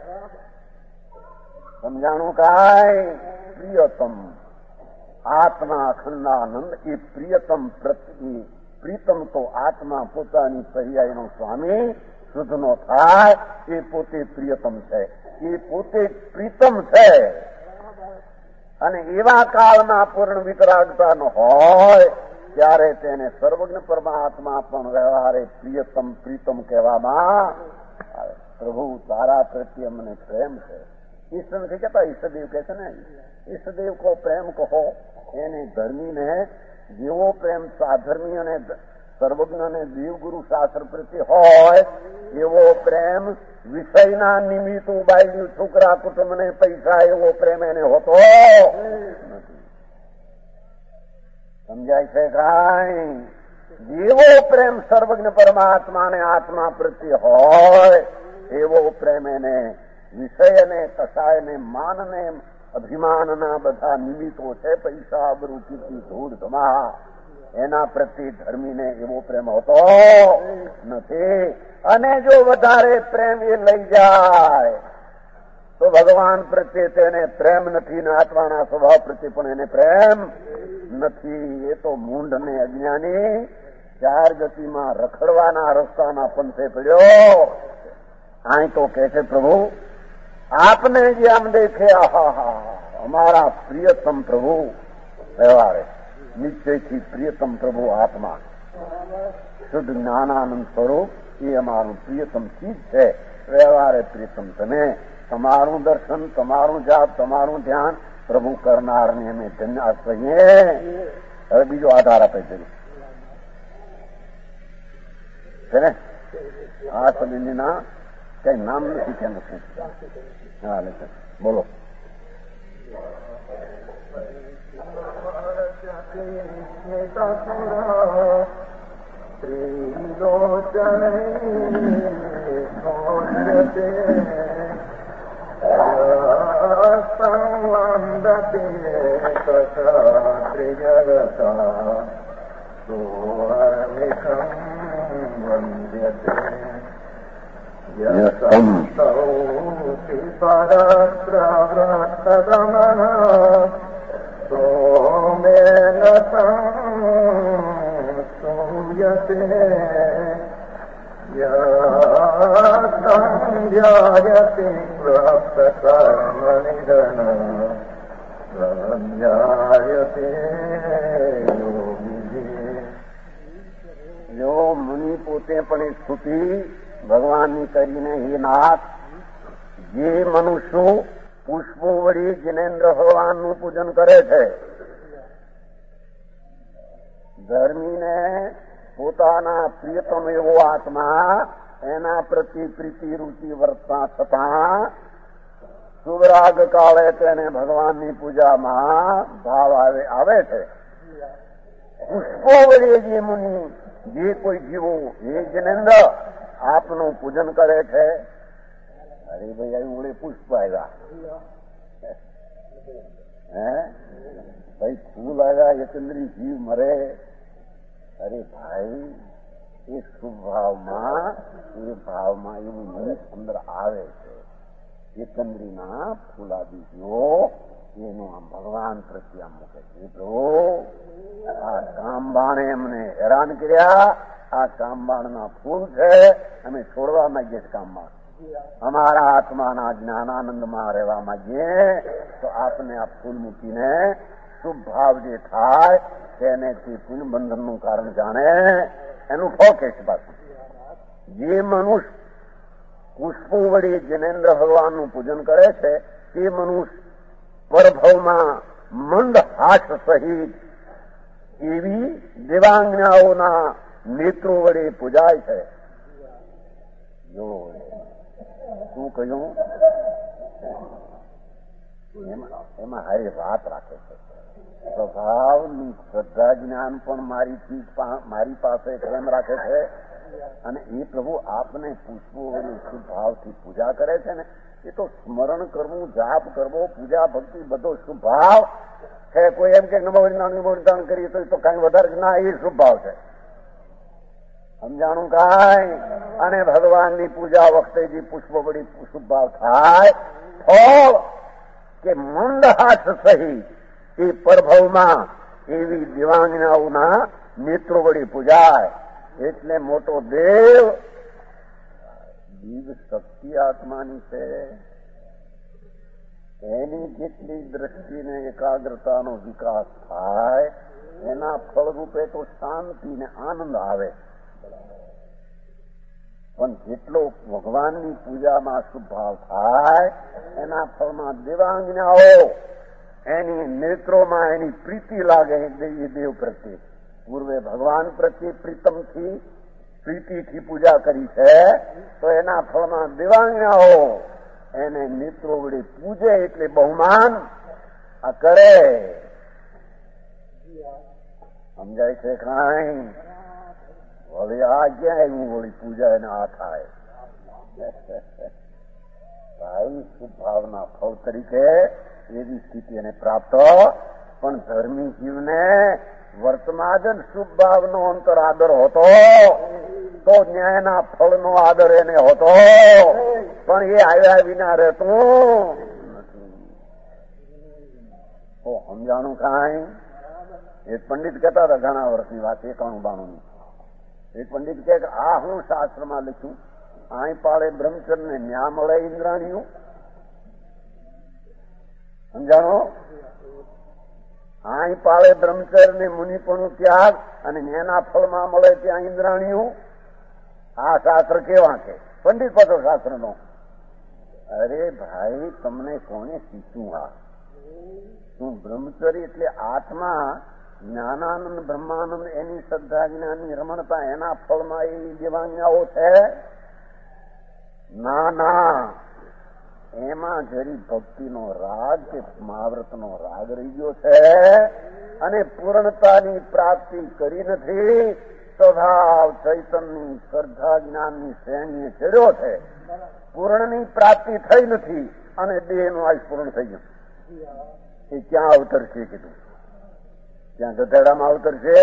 સમજાણું કાંઈ? પ્રિયતમ આત્મા અખંડાનંદ એ પ્રિયતમ પ્રતિ. પ્રીતમ તો આત્મા પોતાની પર્યાયનો સ્વામી શુદ્ધનો થાય એ પોતે પ્રિયતમ છે. એ પોતે પ્રીતમ છે. અને એવા કાળમાં પૂર્ણ વિતરાગતા ન હોય ત્યારે તેને સર્વજ્ઞ પરમાત્મા પણ વ્યવહારે પ્રિયતમ પ્રીતમ કહેવામાં આવે. પ્રભુ તારા પ્રત્યે મને પ્રેમ છે. ઈશ્વર નથી કહેતા, ઈષ્ટદેવ કહે છે ને, ઈષ્ટદેવ કો પ્રેમ કહો. એને ધર્મીને જેવો પ્રેમ સાધર્મી અને સર્વજ્ઞ અને દેવગુરુ શાસ્ત્ર પ્રત્યે હોય એવો પ્રેમ વિષયના નિમિત્ત બાઈ છોકરા કુટુંબને પૈસા એવો પ્રેમ એને હોતો નથી. સમજાય છે કાંઈ? જેવો પ્રેમ સર્વજ્ઞ પરમાત્માને આત્મા પ્રત્યે હોય એવો પ્રેમ એને વિષયને કસાયને માનને અભિમાનના બધા નિમિત્તો છે, પૈસા આબરૂ કીર્તિ ધૂળ ધમા, એના પ્રત્યે ધર્મીને એવો પ્રેમ હોતો નથી. અને જો વધારે પ્રેમ એ લઈ જાય તો ભગવાન પ્રત્યે તેને પ્રેમ નથી ને આત્માના સ્વભાવ પ્રત્યે પણ એને પ્રેમ નથી. એ તો મૂંઢ ને અજ્ઞાની ચાર ગતિમાં રખડવાના રસ્તાના પંથે પડ્યો. અહીં તો કહે છે પ્રભુ આપને જે આમ દેખે, આહા અમારા પ્રિયતમ પ્રભુ વ્યવહારે નિશ્ચયથી પ્રિયતમ પ્રભુ આત્મા શુદ્ધ જ્ઞાનાનંદ સ્વરૂપ એ અમારું પ્રિયતમ ચીજ છે. વ્યવહારે પ્રિયતમ તમે, તમારું દર્શન, તમારું જાપ, તમારું ધ્યાન પ્રભુ કરનારને અમે ધન્યવાદ કહીએ. હવે બીજો આધાર આપે છે ને આ સમયના કઈ નામ નથી કે નથી. હા બોલો. જો મુનિ પોતે પણ એક સ્તુતિ ભગવાનની કરીને હે નાથ, જે મનુષ્યો પુષ્પો વળી જિનેન્દ્ર ભગવાનનું પૂજન કરે છે, ધર્મીને પોતાના પ્રિયતમ એવો આત્મા એના પ્રતિ પ્રીતિ રૂચિ વર્તતા છતાં શુભરાગ કાળે તેને ભગવાનની પૂજામાં ભાવ આવે છે. પુષ્પો વળી જે મુનિ, જે કોઈ જીવો એ જિનેન્દ્ર આપનું પૂજન કરે છે. અરે ભાઈ આવી ઓળે પુષ્પ આવ્યા, હે ભાઈ ફૂલ આવ્યા, એકંદરી જીવ મરે. અરે ભાઈ એ શુભ ભાવમાં એવું નિમિત્ત અંદર આવે છે. એકંદરીના ફૂલાદી જીવો એનું આમ ભગવાન પ્રત્યે આમ મૂકે છે. પ્રભુ આ કામબાણે એમને હેરાન કર્યા, આ કામબાણના ફૂલ છે, અમે છોડવા માંગીએ છીએ કામબાણ. અમારા આત્માના જ્ઞાનાનંદમાં રહેવા માંગીએ તો આપને આ ફૂલ મૂકીને શુભ ભાવ જે થાય તેને તે પુણ્ય બંધનનું કારણ જાણે એનું ઠોકે છે. પાછું જે મનુષ્ય પુષ્પો વળી જિનેન્દ્ર ભગવાનનું પૂજન કરે છે તે મનુષ્ય પરભવમાં મંદ હાસ સહિત એવી દેવાંગનાઓના નેત્રો વડે પૂજાય છે. જો શું કહ્યું એમાં હારી વાત રાખે છે. સ્વભાવની શ્રદ્ધા જ્ઞાન પણ મારી પાસે કેમ રાખે છે, અને એ પ્રભુ આપને પુષ્પો શુભ ભાવથી પૂજા કરે છે ને, એ તો સ્મરણ કરવું, જાપ કરવો, પૂજા ભક્તિ બધો શુભ ભાવ છે. કોઈ એમ કે નમોદાન કરીએ તો કઈ વધારે ના, એ શુભ ભાવ છે. સમજાણું કાંઈ? અને ભગવાનની પૂજા વખતે જે પુષ્પો વળી શુભ ભાવ થાય ફળ કે મંદ હાથ સહિત એ પરભવમાં એવી દિવાંગનાઓના નેત્રો વળી પૂજાય. એટલે મોટો દેવ દિવ્ય શક્તિ આત્માની છે. એની જેટલી દ્રષ્ટિને એકાગ્રતાનો વિકાસ થાય એના ફળ રૂપે તો શાંતિ ને આનંદ આવે. પણ જેટલો ભગવાનની પૂજામાં શુભ ભાવ થાય એના ફળમાં દેવાંગનાઓ એની નેત્રોમાં એની પ્રીતિ લાગે એ દેવ પ્રત્યે. પૂર્વે ભગવાન પ્રત્યે પ્રીતિથી પૂજા કરી છે તો એના ફળમાં દેવાંગનાઓ એને નેત્રો વડે પૂજે એટલે બહુમાન આ કરે. સમજાય છે કાંઈ? વળી આ ક્યાં આવ્યું? વળી પૂજા એને આ થાય. ભાઈ શુભ ભાવના ફળ તરીકે એવી સ્થિતિ એને પ્રાપ્ત. પણ ધર્મી જીવને વર્તમાન જ શુભ ભાવનો અંતર આદર હોતો તો ન્યાયના ફળનો આદર એને હોતો. પણ એ આવ્યા વિના રહેતું નથી. તો સમજાણું કાંઈ? એક પંડિત કહેતા હતા ઘણા વર્ષની વાત, 91-92ની. એક પંડિત કહે કે આ હું શાસ્ત્રમાં લખ્યું, અહીં પાળે બ્રહ્મચર્ય ને ન્યા મળે ઇન્દ્રાણીયું. સમજાણો? અહીં પાળે બ્રહ્મચર્ય ને મુનિપણું ત્યાગ અને એના ફળમાં મળે ત્યાં ઇન્દ્રાણીયું. આ શાસ્ત્ર કેવા છે? પંડિત પતો શાસ્ત્રનો. અરે ભાઈ, તમને કોને શીખ્યું? આ શું બ્રહ્મચર્ય એટલે આત્મા જ્ઞાનાનંદ બ્રહ્માનંદ એની શ્રદ્ધા જ્ઞાનની રમણતા એના ફળમાં એ દેવાંગનાઓ છે? ના ના, એમાં જરી ભક્તિનો રાગ કે મહાવ્રતનો રાગ રહી ગયો છે અને પૂર્ણતાની પ્રાપ્તિ કરી નથી. સ્વભાવ ચૈતનની શ્રદ્ધા જ્ઞાનની શ્રેણીએ ચડ્યો છે, પૂર્ણની પ્રાપ્તિ થઈ નથી અને દેહનું આયુષ પૂર્ણ થઈ ગયું. એ ક્યાં અવતરશે? કીધું ત્યાં ગધેડામાં અવતરશે.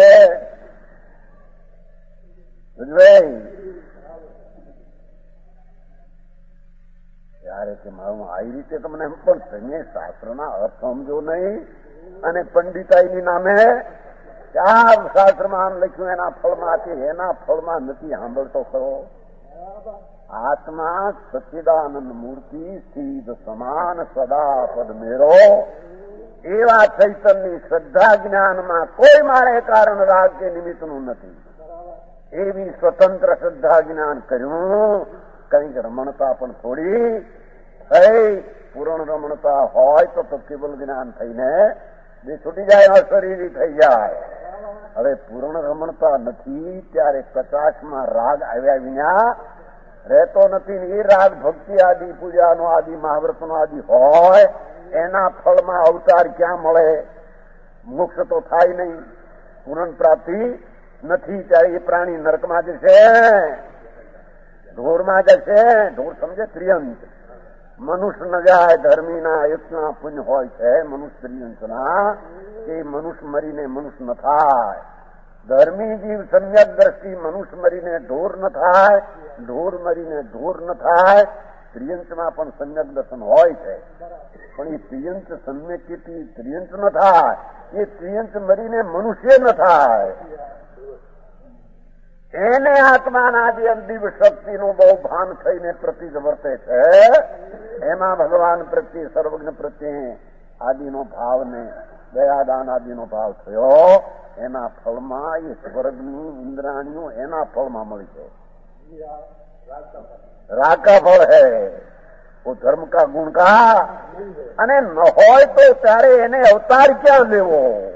ત્યારે કે મારું આવી રીતે તમને પણ તમે શાસ્ત્રના અર્થ સમજો નહીં અને પંડિતાઈની નામે ચાર શાસ્ત્રમાં આમ લખ્યું એના ફળમાં છે, એના ફળમાં નથી સાંભળતો ખરો. આત્મા સચ્ચિદાનંદ મૂર્તિ સ્થિત સમાન સદા પદ મેરો એવા ચૈતનની શ્રદ્ધા જ્ઞાનમાં કોઈ મારે કારણ રાગ કે નિમિત્તનું નથી. એવી સ્વતંત્ર શ્રદ્ધા જ્ઞાન કર્યું. કંઈક રમણતા પણ થોડી થઈ. પૂર્ણ રમણતા હોય તો કેવલ જ્ઞાન થઈને જે છૂટી જાય અશરીરી થઈ જાય. હવે પૂર્ણ રમણતા નથી ત્યારે કચાશમાં રાગ આવ્યા વિના રહેતો નથી. એ રાગ ભક્તિ આદિ પૂજાનો આદિ મહાવ્રતનો આદિ હોય એના ફળમાં અવતાર ક્યાં મળે? મોક્ષ તો થાય નહીં, પૂર્ણ પ્રાપ્તિ નથી. ત્યારે એ પ્રાણી નરકમાં જશે, ઢોરમાં જશે. ઢોર સમજે? ત્રિયંત. મનુષ્ય ન જાય. ધર્મીના એકના પુણ્ય હોય છે મનુષ્ય ત્રિયંતના, એ મનુષ્ય મરીને મનુષ્ય ન થાય. ધર્મી જીવ સમ્યક દ્રષ્ટિ મનુષ્ય મરીને ઢોર ન થાય, ઢોર મરીને ઢોર ન થાય. ત્રિયંતમાં પણ સમ્યક દર્શન હોય છે, પણ એ ત્રિયંત સમ્યકથી ત્રિયંત ન થાય. એ ત્રિયંત મરીને મનુષ્ય ન થાય. એને આત્માના જે અંતિમ શક્તિનું બહુ ભાન થઈને પ્રતિજ વર્તે છે. એમાં ભગવાન પ્રત્યે સર્વજ્ઞ પ્રત્યે આદિનો ભાવ ને દયાદાન આદિનો ભાવ થયો. એના ફળમાં એ સ્વર્ગની ઇન્દ્રાણીઓ એના ફળમાં મળી છે. राग का फल है वो धर्म का गुण का અને ન હોય તો ત્યારે એને અવતાર ક્યાં લેવો?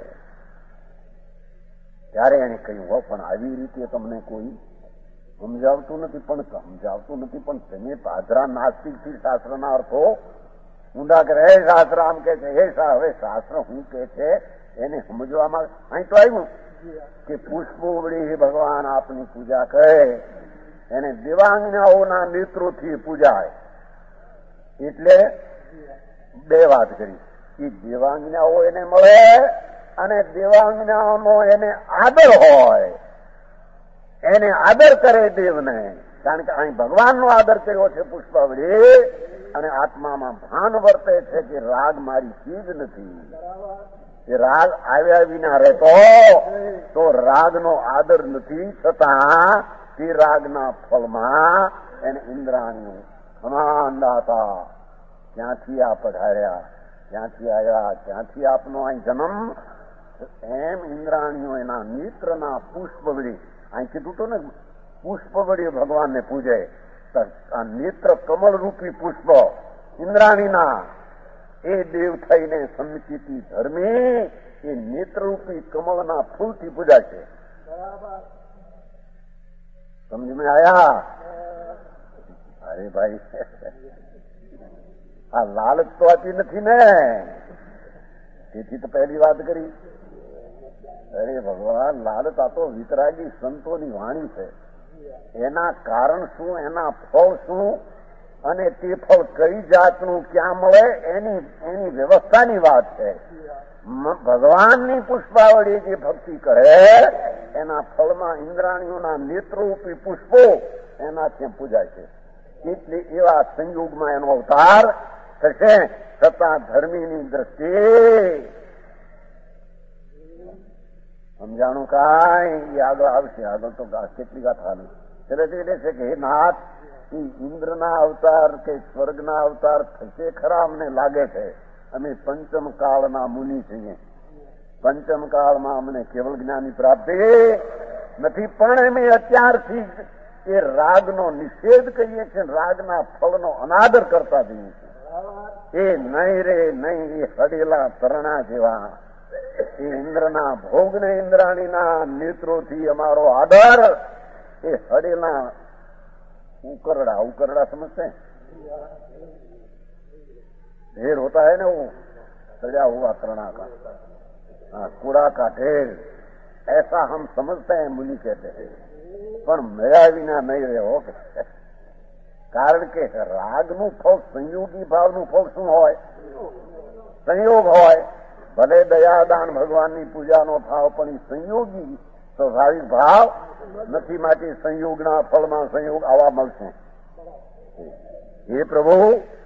ત્યારે એને કહ્યું હો પણ આવી રીતે તમને કોઈ સમજાવતું નથી. પણ તમે પાદરા નાસ્તિકથી શાસ્ત્રના અર્થો ઊંડા કરે. હે શાસ્ત્ર આમ કે છે, હવે શાસ્ત્ર શું કે છે એને સમજવામાં અહીં તો આવ્યું કે પુષ્પો વડે ભગવાન આપની પૂજા કરે, એને દેવાંગનાઓના નેત્રોથી પૂજાય. એટલે બે વાત કરી. એ દેવાંગનાઓ એને મળે અને દેવાંગનાઓનો એને આદર હોય, એને આદર કરે દેવને. કારણ કે અહીં ભગવાનનો આદર કર્યો છે પુષ્પાવળી, અને આત્મામાં ભાન વર્તે છે કે રાગ મારી ચીજ નથી. એ રાગ આવ્યા વિના રહેતો તો રાગનો આદર નથી. છતાં તે રાગના ફળમાં એને ઇન્દ્રાણીઓ સમાનદાતા ક્યાંથી આ પધાર્યા, ક્યાંથી આવ્યા, ક્યાંથી આપનો અહીં જન્મ, એમ ઇન્દ્રાણીઓ એના નેત્રના પુષ્પ વળી, અહીં કીધું તો ને પુષ્પ વળી ભગવાનને પૂજે. આ નેત્ર કમળ રૂપી પુષ્પ ઇન્દ્રાણીના એ દેવ થઈને સંચિતી ધર્મી એ નેત્રરૂપી કમળના ફૂલથી પૂજા છે. સમજ મેં આયા? અરે ભાઈ, આ લાલચ તો આપી નથી ને, તેથી તો પહેલી વાત કરી. અરે ભગવાન, લાલચ આ તો વિતરાગી સંતોની વાણી છે. એના કારણ શું, એના ફળ શું, અને તે ફળ કઈ જાતનું ક્યાં મળે એની વ્યવસ્થાની વાત છે. ભગવાનની પુષ્પાવળી જે ભક્તિ કરે એના ફળમાં ઇન્દ્રાણીઓના નેત્રરૂપી પુષ્પો એનાથી પૂજાય છે. એટલે એવા સંયોગમાં એનો અવતાર થશે. છતાં ધર્મીની દ્રષ્ટિએ સમજાણું કાંઈ આગળ આવશે. આગળ તો કેટલી વાત હાલી એટલે છે કે હે નાથ, ઇન્દ્રના અવતાર કે સ્વર્ગના અવતાર થશે ખરા અમને લાગે છે. અમે પંચમ કાળના મુનિ છીએ. પંચમ કાળમાં અમને કેવળ જ્ઞાનની પ્રાપ્તિ નથી, પણ અમે અત્યારથી એ રાગનો નિષેધ કરીએ છીએ, રાગના ફળનો અનાદર કરતા જઈએ છીએ. એ નહીં રે નહીં, એ હડેલા તરણા જેવા એ ઇન્દ્રના ભોગને ઇન્દ્રાણીના નેત્રોથી અમારો આદર. એ હડેલા उकरड़ा समझते हैं? ढेर होता है ना, वो सजा हुआ तृणा का, कूड़ा का ढेर, ऐसा हम समझते हैं, मुनि कहते हैं. पर मेरा विना नहीं रहो. કારણ કે રાગનું ફળ સંયોગી ભાવનું ફળ શું હોય? સંયોગ હોય. ભલે દયાદાન ભગવાનની પૂજાનો ભાવ, પણ એ સંયોગી સ્વાભાવિક ભાવ નથી. માટે સંયોગના ફળમાં સંયોગ આવવા મળશે. હે પ્રભુ,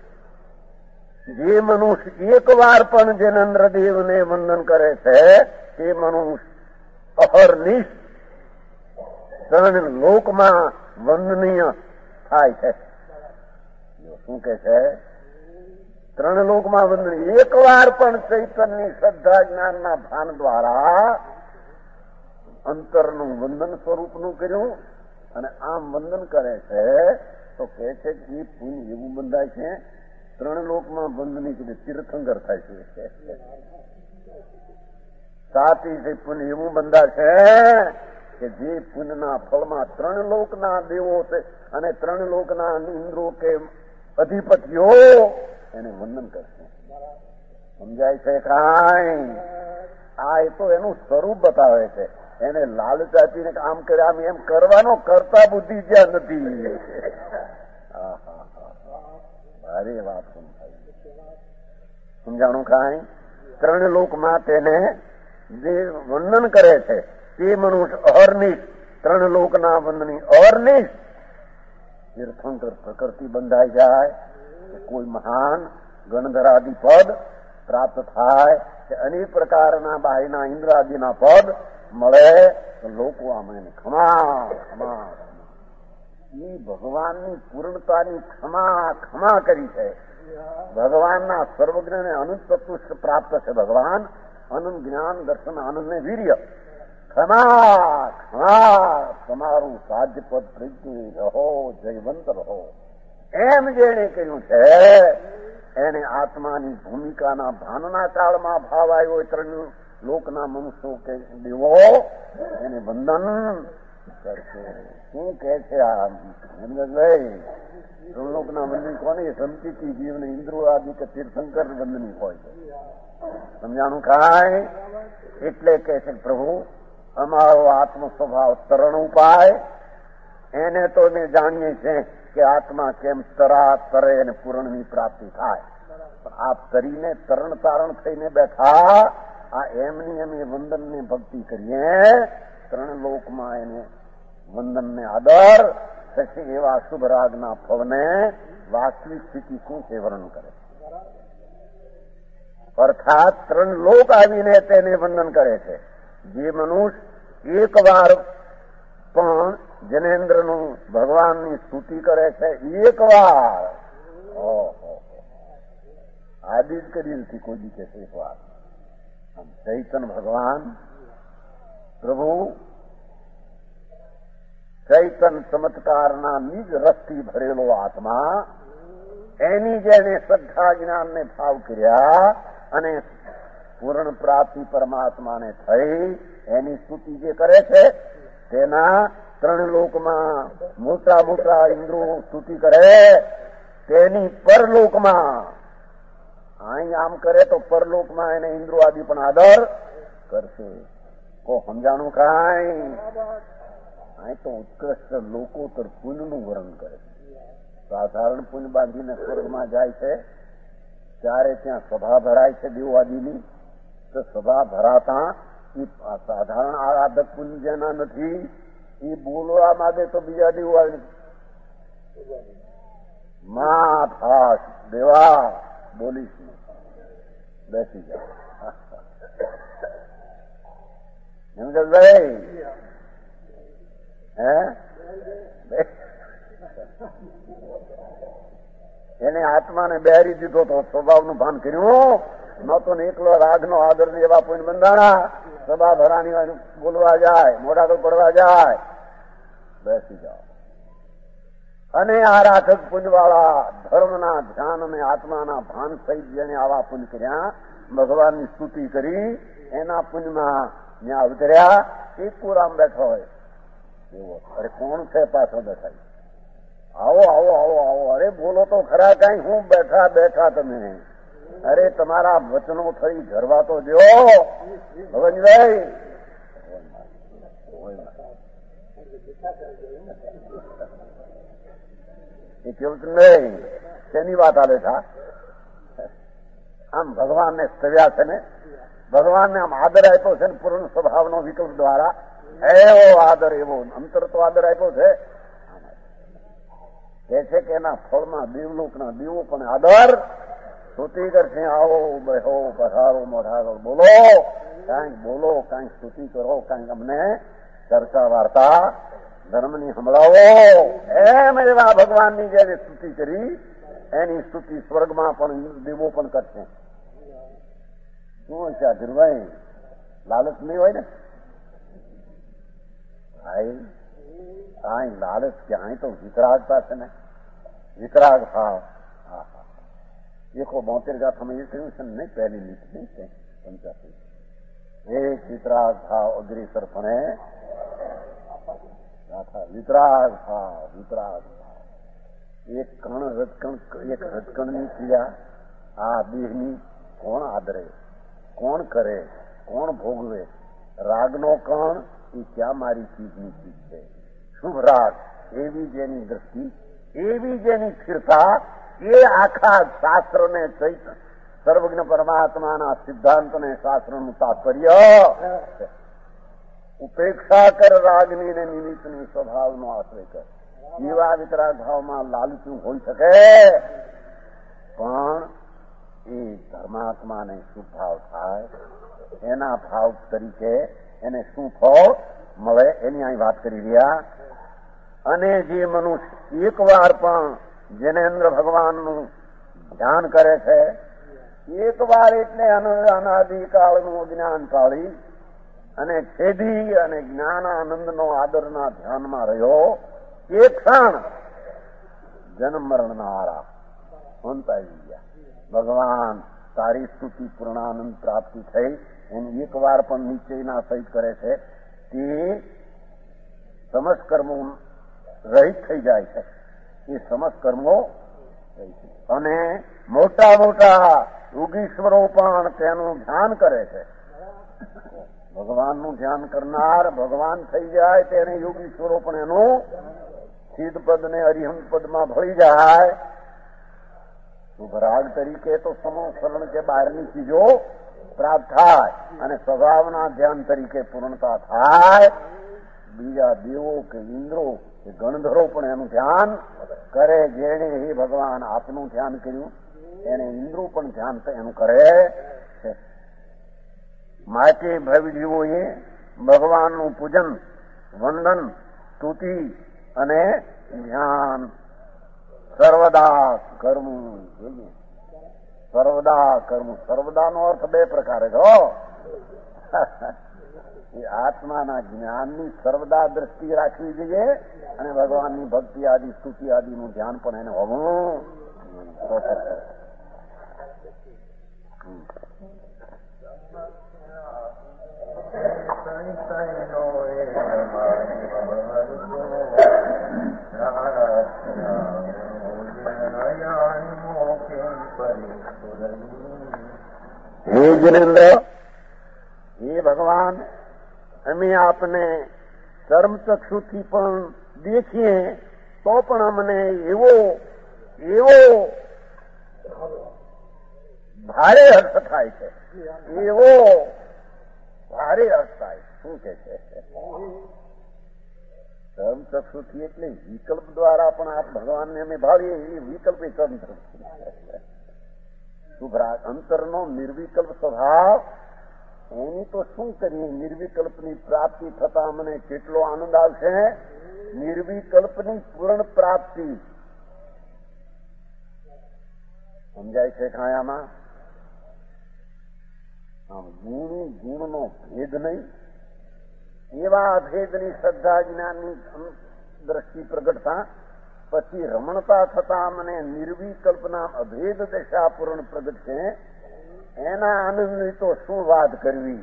જે મનુષ્ય એક વાર પણ જૈનેન્દ્રદેવને વંદન કરે છે તે મનુષ્ય અહર્નિશ ત્રણ લોકમાં વંદનીય થાય છે. શું કે છે? ત્રણ લોકમાં વંદનીય. એક વાર પણ ચૈતન્યની શ્રદ્ધા જ્ઞાનના ભાન દ્વારા અંતરનું વંદન સ્વરૂપનું કર્યું અને આમ વંદન કરે છે તો કહે છે કે એ પુણ્ય એવું બંધાય છે, ત્રણ લોકમાં વંદની કે તીર્થંકર થાય છે. સાથી પુણ્ય એવું બંધાય છે કે જે પુણ્યના ફળમાં ત્રણ લોકના દેવો છે અને ત્રણ લોકના ઇન્દ્રો કે અધિપતિઓ એને વંદન કરશે. સમજાય છે કાંઈ? આ એ તો એનું સ્વરૂપ બતાવે છે. એને લાલચ આપીને આમ કર્યા એમ કરવાનો કરતા બુદ્ધિ જ્યાં નથી. ભારે વાત સમજાણું કાંઈ? ત્રણ લોકમાં તેને જે વંદન કરે છે તે મનુષ્ય અહર્નિશ, ત્રણ લોકના વંદની અહર્નિશ તીર્થંકર પ્રકૃતિ બંધાઈ જાય, કોઈ મહાન ગણધરાદિ પદ પ્રાપ્ત થાય કે અનેક પ્રકારના બાહ્યના ઇન્દ્રાદિના પદ મળે તો લોકો આમાં એને ખમા એ ભગવાનની પૂર્ણતાની ખમા કરી છે. ભગવાનના સર્વજ્ઞને અનંત તત્વ પ્રાપ્ત છે. ભગવાન અનંત જ્ઞાન દર્શન આનંદ ને વીર્ય. ખમા તમારું સાધ્ય પદ પ્રજ્ઞ રહો, જયવંત રહો. એમ જેને કહ્યું છે એને આત્માની ભૂમિકાના ભાનના કાળમાં ભાવ આવ્યો હોય ત્રણ લોકના મનુષ્યો કે દેવો એને વંદન કરશે. શું કે છે આ ત્રણ લોકના વંદન કોને? સંતિથી જીવને ઇન્દ્રો આદિ કે તીર્થંકર વંદની હોય છે. સમજાણું કાંઈ? એટલે કે છે પ્રભુ અમારો આત્મ સ્વભાવ તરણ ઉપાય. એને તો અમે જાણીએ છીએ કે આત્મા કેમ તરે અને પૂર્ણની પ્રાપ્તિ થાય. પણ આપ તરીને તરણ તારણ થઈને બેઠા. આ એમની અમે વંદનને ભક્તિ કરીએ, ત્રણ લોકમાં એને વંદનને આદર થશે. એવા શુભ રાગના ફળને વાસ્તવિક સ્થિતિ શું છે વર્ણન કરે. અર્થાત ત્રણ લોક આવીને તેને વંદન કરે છે. જે મનુષ્ય એક વાર પણ જનેન્દ્રનું ભગવાનની સ્તુતિ કરે છે, એક વાર આદિ જ કરી નથી કોઈ દી કે એક વાર ચૈતન ભગવાન પ્રભુ ચૈતન ચમત્કારના નિજ રસથી ભરેલો આત્મા, એની જેને શ્રદ્ધા જ્ઞાનને ભાવ કર્યા અને પૂર્ણ પ્રાપ્તિ પરમાત્માને થઈ, એની સ્તુતિ જે કરે છે તેના 3 લોકમાં મોટા મોટા ઇન્દ્રો સ્તુતિ કરે, તેની પરલોકમાં અહીં આમ કરે તો પરલોકમાં એને ઇન્દ્રો આદિ પણ આદર કરશે. કો સમજાણું કાંઈ? અહીં તો ઉત્કૃષ્ટ લોકોત્તર પુણ્યનું વર્ણન કરે છે. સાધારણ પુણ્ય બાંધીને સ્વર્ગમાં જાય છે ત્યારે ત્યાં સભા ભરાય છે દેવાદિની. તો સભા ભરાતા એ સાધારણ આરાધક પુણ્ય જેના નથી એ બોલવા માંગે તો બીજા દેવા માં ફાસ દેવા બોલીશ નહીં, બેસી જાય. ભાઈ એને આત્માને બેરી દીધો તો સ્વભાવનું ભાન કર્યું નતો ને એકલો રાગનો આદર ને એવા પુણ્ય બંધાણા. સભા ભરાની બોલવા જાય, મોઢા પર પડવા જાય, બેસી જાઓ. અને આ રાધક પુણ્ય વાળા ધર્મના ધ્યાન અને આત્માના ભાન સહિત જેને આવા પુણ્ય કર્યા, ભગવાનની સ્તુતિ કરી, એના પુણ્યમાં ત્યાં અવતર્યા. એક પુરામ બેઠો હોય એવો, અરે કોણ છે પાછો બેઠા? આવો આવો આવો આવો, અરે બોલો તો ખરા કઈ. હું બેઠા બેઠા તમે, અરે તમારા વચનો થઈ ઘરવા તો દો ભગવાનભાઈ. એ કેવું નહીં, તેની વાત આલે છે. આમ ભગવાનને સ્તવ્યા છે ને, ભગવાનને આમ આદર આપ્યો છે ને પૂર્ણ સ્વભાવનો વિકલ્પ દ્વારા. એવો આદર, એવો અંતર તો આદર આપ્યો છે. એ છે કે એના ફળમાં દેવલોકના દેવો પણ આદર સ્તુતિ કરશે. આવો બેહો પધારો મોઢારો બોલો, કાંઈક બોલો, કાંઈક સ્તુતિ કરો, કાંઈક અમને ચર્ચા વાર્તા ધર્મની સંભળાવો. એમ એવા ભગવાનની જેને સ્તુતિ કરી એની સ્તુતિ સ્વર્ગમાં પણ દેવો પણ કરશે. શું છે ધીરભાઈ? લાલચ નહીં હોય ને ભાઈ, કાંઈ લાલચ ક્યાંય તો વિતરાગતા છે ને, વિતરાગ ભાવ. હા હા, 172 ગાથામાં એ કહ્યું છે ને, નહીં પહેલી લીટ નહીં છે 85. એક વિતરાગ ભાવ અગ્રેસર પણ ગાથા. વિતરાગ ભાવ, વિતરાગ ભાવ. એક રજકણની ક્રિયા આ દેહની કોણ આદરે, કોણ કરે, કોણ ભોગવે? રાગનો કણ એ ક્યાં મારી ચીજની ચીજ છે? શુભ રાગ એવી જેની દ્રષ્ટિ, એવી જેની સ્થિરતા, એ આખા શાસ્ત્રને ચૈતન્ય સર્વજ્ઞ પરમાત્માના સિદ્ધાંતને શાસ્ત્રનું તાત્પર્ય. ઉપેક્ષા કર રાગની ને નિમિત્તની સ્વભાવનો આશ્રય કર. એવા વિતરાગ ભાવમાં લાલચું હોઈ શકે, પણ એ ધર્માત્માને શું ભાવ થાય, એના ભાવ તરીકે એને શું ફળ મળે એની અહીં વાત કરી રહ્યા. અને જે મનુષ્ય એક વાર પણ જૈનેન્દ્ર ભગવાનનું ધ્યાન કરે છે, એક વાર એટલે અનાદિકાળનું જ્ઞાન પાળી અને છેદી અને જ્ઞાનાનંદનો આદરના ધ્યાનમાં રહ્યો, એક ક્ષણ જન્મ મરણના આરા અંત આવી ગયા. ભગવાન તારી સ્તુતિ પૂર્ણાનંદ પ્રાપ્તિ થઈ એની એક વાર પણ નિશ્ચયના સહિત કરે છે, તે સમસ્ત કર્મો રહિત થઈ જાય છે. એ સમસ્ત કર્મો અને મોટા મોટા યોગીશ્વરો પણ તેનું ધ્યાન કરે છે. ભગવાનનું ધ્યાન કરનાર ભગવાન થઈ જાય, તેને યોગીશ્વરો પણ એનું સિદ્ધ પદ ને અરિહંત પદમાં ભળી જાય. શુભરાગ તરીકે તો સમોસરણ કે બહારની ચીજો પ્રાપ્ત થાય અને સ્વભાવના ધ્યાન તરીકે પૂર્ણતા થાય. બીજા દેવો કે ઇન્દ્રો કે ગણધરો પણ એનું ધ્યાન કરે. જેણે હે ભગવાન આપનું ધ્યાન કર્યું એને ઇન્દ્રો પણ ધ્યાન એનું કરે છે. માટે ભવજીવોએ ભગવાનનું પૂજન, વંદન, સ્તુતિ અને ધ્યાન સર્વદા કરવું જોઈએ. સર્વદા કરવું, સર્વદાનો અર્થ બે પ્રકારે છે. એ આત્માના જ્ઞાનની સર્વદા દ્રષ્ટિ રાખવી જોઈએ અને ભગવાનની ભક્તિ આદિ સ્તુતિ આદિનું ધ્યાન પણ એને હોવું. હે જિનેન્દ્ર, હે ભગવાન, અમે આપને કર્મચક્ષુથી પણ દેખીએ તો પણ અમને એવો ભારે અર્થ થાય છે, એવો ભારે અર્થ થાય. શું કે છે? કર્મચક્ષુથી એટલે વિકલ્પ દ્વારા પણ આપ ભગવાનને અમે ભાવીએ, એ વિકલ્પ એ કર્મચક્ષુ. શુભરાગ અંતરનો નિર્વિકલ્પ સ્વભાવ, એની તો શું કરીએ? નિર્વિકલ્પની પ્રાપ્તિ થતા અમને કેટલો આનંદ આવશે. નિર્વિકલ્પની પૂર્ણ પ્રાપ્તિ સમજાય છે કાયામાં. આમ ગુણનો ભેદ નહીં, એવા અભેદની શ્રદ્ધા જ્ઞાનની દ્રષ્ટિ પ્રગટતા પછી રમણતા થતા મને નિર્વિકલ્પના અભેદ દશા પૂર્ણ પ્રગટ છે. એના આનંદની તો શું વાત કરવી,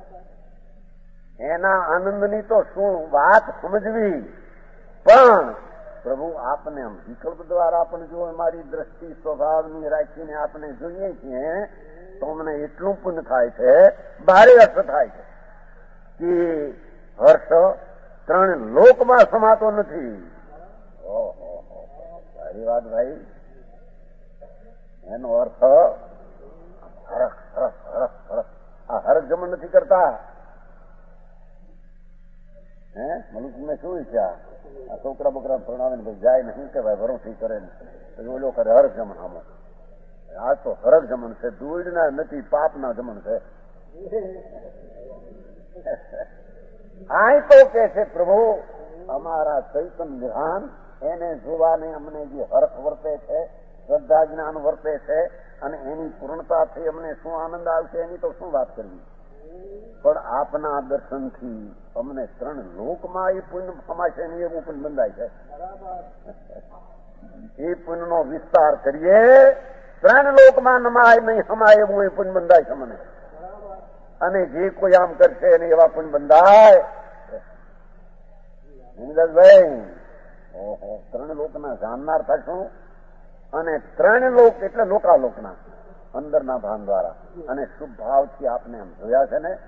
એના આનંદની તો શું વાત સમજવી. પણ પ્રભુ આપને આમ વિકલ્પ દ્વારા પણ જો અમારી દ્રષ્ટિ સ્વભાવની રાખીને આપણે જોઈએ છીએ તો અમને એટલું પુણ્ય થાય છે, ભારે અર્થ થાય છે કે હર્ષ ત્રણ લોકમાં સમાતો નથી. સારી વાત ભાઈ. એનો અર્થ હરખ હરખ હરખ હરખ. આ હરખ જમણ નથી કરતા. મનુષ્યને શું ઈચ્છા? આ છોકરા બોકરા પ્રણાવે ને જાય ને શું કહેવાય, ભરોસી કરે ને ઓલો કરે હરખ જમણ. આમાં આ તો હરખ જમણ છે, દૂધના નથી, પાપના જમણ છે. આ તો કે છે પ્રભુ અમારા ચૈતન્ય વિધાન એને જોવાને અમને જે હર્ષ વર્તે છે, શ્રદ્ધા જ્ઞાન વર્તે છે અને એની પૂર્ણતાથી અમને શું આનંદ આવશે એની તો શું વાત કરવી. પણ આપના દર્શનથી અમને ત્રણ લોકમાં એ પુણ્ય સમાશે નહીં એવું પુણ્ય બંધાય છે. એ પુણ્યનો વિસ્તાર કરીએ, ત્રણ લોકમાં નમાય નહીં સમાય એવું એ પુણ્ય બંધાય છે મને. અને જે કોઈ આમ કરશે એને એવા પુણ્ય બંધાય. ભાઈ ઓહો, ત્રણ લોકના જાણનાર થશું અને ત્રણ લોક એટલે લોકાલોકના અંદરના ભાન દ્વારા અને શુભ ભાવથી આપને આમ જોયા છે ને.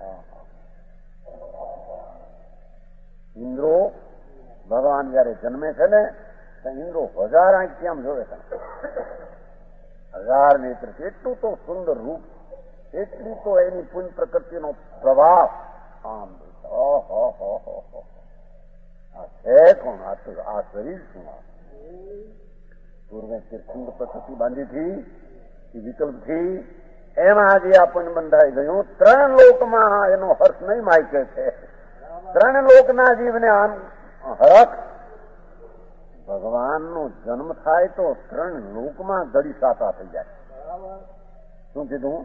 ઇન્દ્રો ભગવાન જયારે જન્મે છે ને તો ઇન્દ્રો 1000 આંખથી આમ જોવે છે, 1000 નેત્ર. એટલું તો સુંદર રૂપ, એટલી તો એની પુણ્ય પ્રકૃતિનો પ્રભાવ. આમ આ છે કોણ? આ શરીર શું? પૂર્વે તીર્થંગ પ્રકૃતિ બાંધી હતી એ વિકલ્પથી એમાં જે આ પુણ્ય બંધાઈ ગયું. ત્રણ લોકમાં એનો હર્ષ નહીં માયકે છે. ત્રણ લોકના જીવને હરખ. ભગવાનનો જન્મ થાય તો ત્રણ લોકમાં ગળી સાતા થઈ જાય. શું કીધું?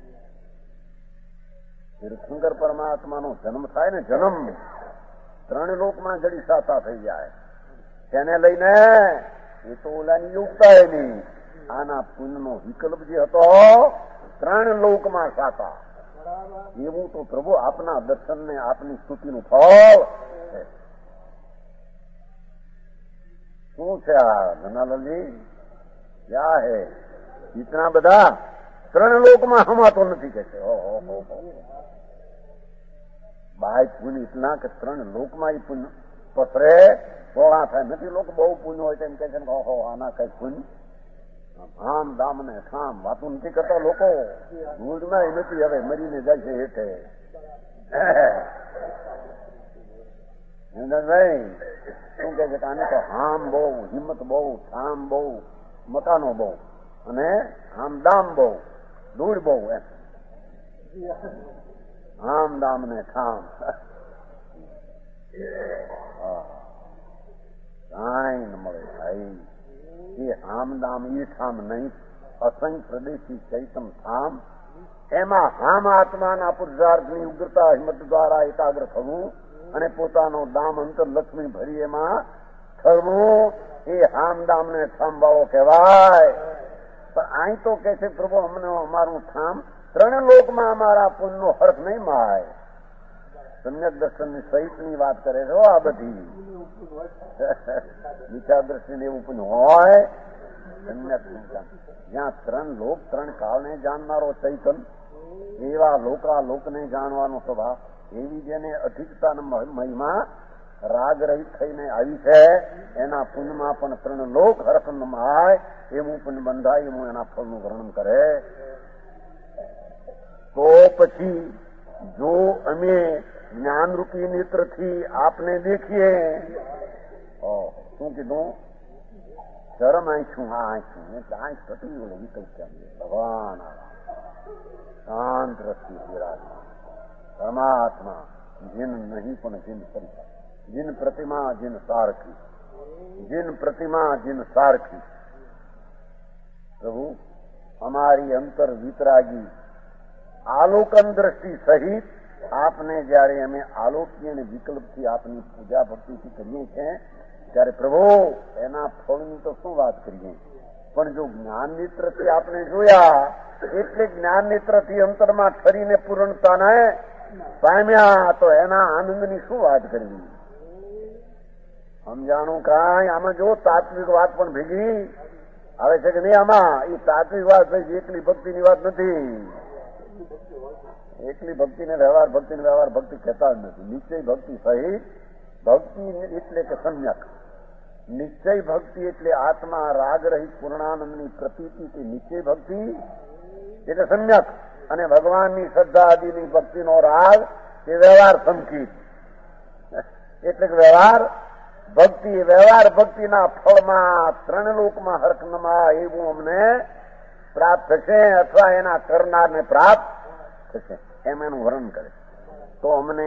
તીર્થંકર પરમાત્માનો જન્મ થાય ને, જન્મ ત્રણ લોકમાં જડી સાતા થઈ જાય. તેને લઈને એ તો ઓલાની યોગતા એની. આના પુણ્યનો વિકલ્પ જે હતો ત્રણ લોકમાં સાતા. એવું તો પ્રભુ આપના દર્શનને આપની સ્તુતિનું ફળ છે. શું છે આ ધનાલાલજી? ક્યાં હે ઇતના બધા? ત્રણ લોકમાં હમાતો નથી કે છે. બાય પુણ્ય ઇતના કે ત્રણ લોકમાં એ પુણ્ય પસરે સોળા થાય નથી. લોકો બહુ પુણ્ય હોય તેમ કે છે ને ઓહો આના કઈ પુણ્ય. આમ દામ ને ખામ વાતું નથી કરતા લોકો. દૂધમાં નથી, હવે મરીને જાય છે હેઠે. ભાઈ શું કે છે કે આને તો હામ બહુ, હિંમત બહુ, ઠામ બહુ, મકાનો બહુ અને આમ દામ બહુ, દૂધ બહુ. એમ આમ દામ ને ઠામ કાંઈ ન મળે ભાઈ. એ આમ દામ ઈ ઠામ નહીં, અસંખ્ય પ્રદેશી ચૈતમ ઠામ એમાં હામ આત્માના પુરુષાર્થની ઉગ્રતા હિંમત દ્વારા એકાગ્ર થવું અને પોતાનો દામ અંતર લક્ષ્મી ભરી એમાં ઠરવું, એ હામ દામને ઠામવાળો કહેવાય. પણ અહીં તો કે છે પ્રભુ અમને અમારું ઠામ 3 લોકમાં અમારા પુણ્યનો હર્ષ નહીં માય. સમ્યક દર્શનની સહિતની વાત કરે છે આ બધી. વિચાર દ્રષ્ટિને એવું પુણ્ય હોય સમ્યક જ્યાં 3 લોક 3 કાળને જાણનારો ચૈતન, એવા લોકને જાણવાનો સ્વભાવ, એવી જેને અધિકતા મહિમા રાગ રહિત થઈને આવી છે, એના પુણ્યમાં પણ 3 લોક હર્ષમાય એવું પુણ્ય બંધાય, એવું એના ફળનું વર્ણન કરે. તો પછી જો અમે જ્ઞાનરૂપી નેત્રથી આપને દેખીએ, શું કીધું? શરમ આંખું આ આંખું એટલે આંખ થતી બોલે વિકલ્પ ભગવાન શાંત રસ્તી વિરાજમાન પરમાત્મા, જીન નહીં પણ જીન પરિચય, જીન પ્રતિમા જીન સારખી, જીન પ્રતિમા જીન સારખી. પ્રભુ અમારી અંતર વિતરાગી આલોકન દ્રષ્ટિ સહિત આપને જયારે અમે આલોકીય અને વિકલ્પથી આપની પૂજા ભક્તિથી કરીએ છીએ, ત્યારે પ્રભુ એના ફળની તો શું વાત કરીએ. પણ જો જ્ઞાન નેત્રથી આપણે જોયા એટલે જ્ઞાન નેત્રથી અંતરમાં ઠરીને પૂર્ણતાને પામ્યા, તો એના આનંદની શું વાત કરવી. સમજાણું કાંઈ આમાં જો તાત્વિક વાત પણ ભેગી આવે છે કે નહીં? આમાં એ તાત્વિક વાત ભાઈ એકલી ભક્તિની વાત નથી. એકલી ભક્તિને વ્યવહાર ભક્તિ કહેતા જ નથી. નિશ્ચય ભક્તિ સહિત ભક્તિ એટલે કે સમ્યક નિશ્ચય ભક્તિ એટલે આત્મા રાગ રહિત પૂર્ણાનંદની પ્રતીતિ તે નિશ્ચય ભક્તિ એટલે સમ્યક, અને ભગવાનની શ્રદ્ધા આદિની ભક્તિનો રાગ એ વ્યવહાર સંકિત એટલે કે વ્યવહાર ભક્તિ. વ્યવહાર ભક્તિના ફળમાં 3 લોકમાં હર્ષમાં એવું અમને પ્રાપ્ત થશે, અથવા એના કરનારને પ્રાપ્ત થશે, એમ એનું વર્ણન કરે. તો અમને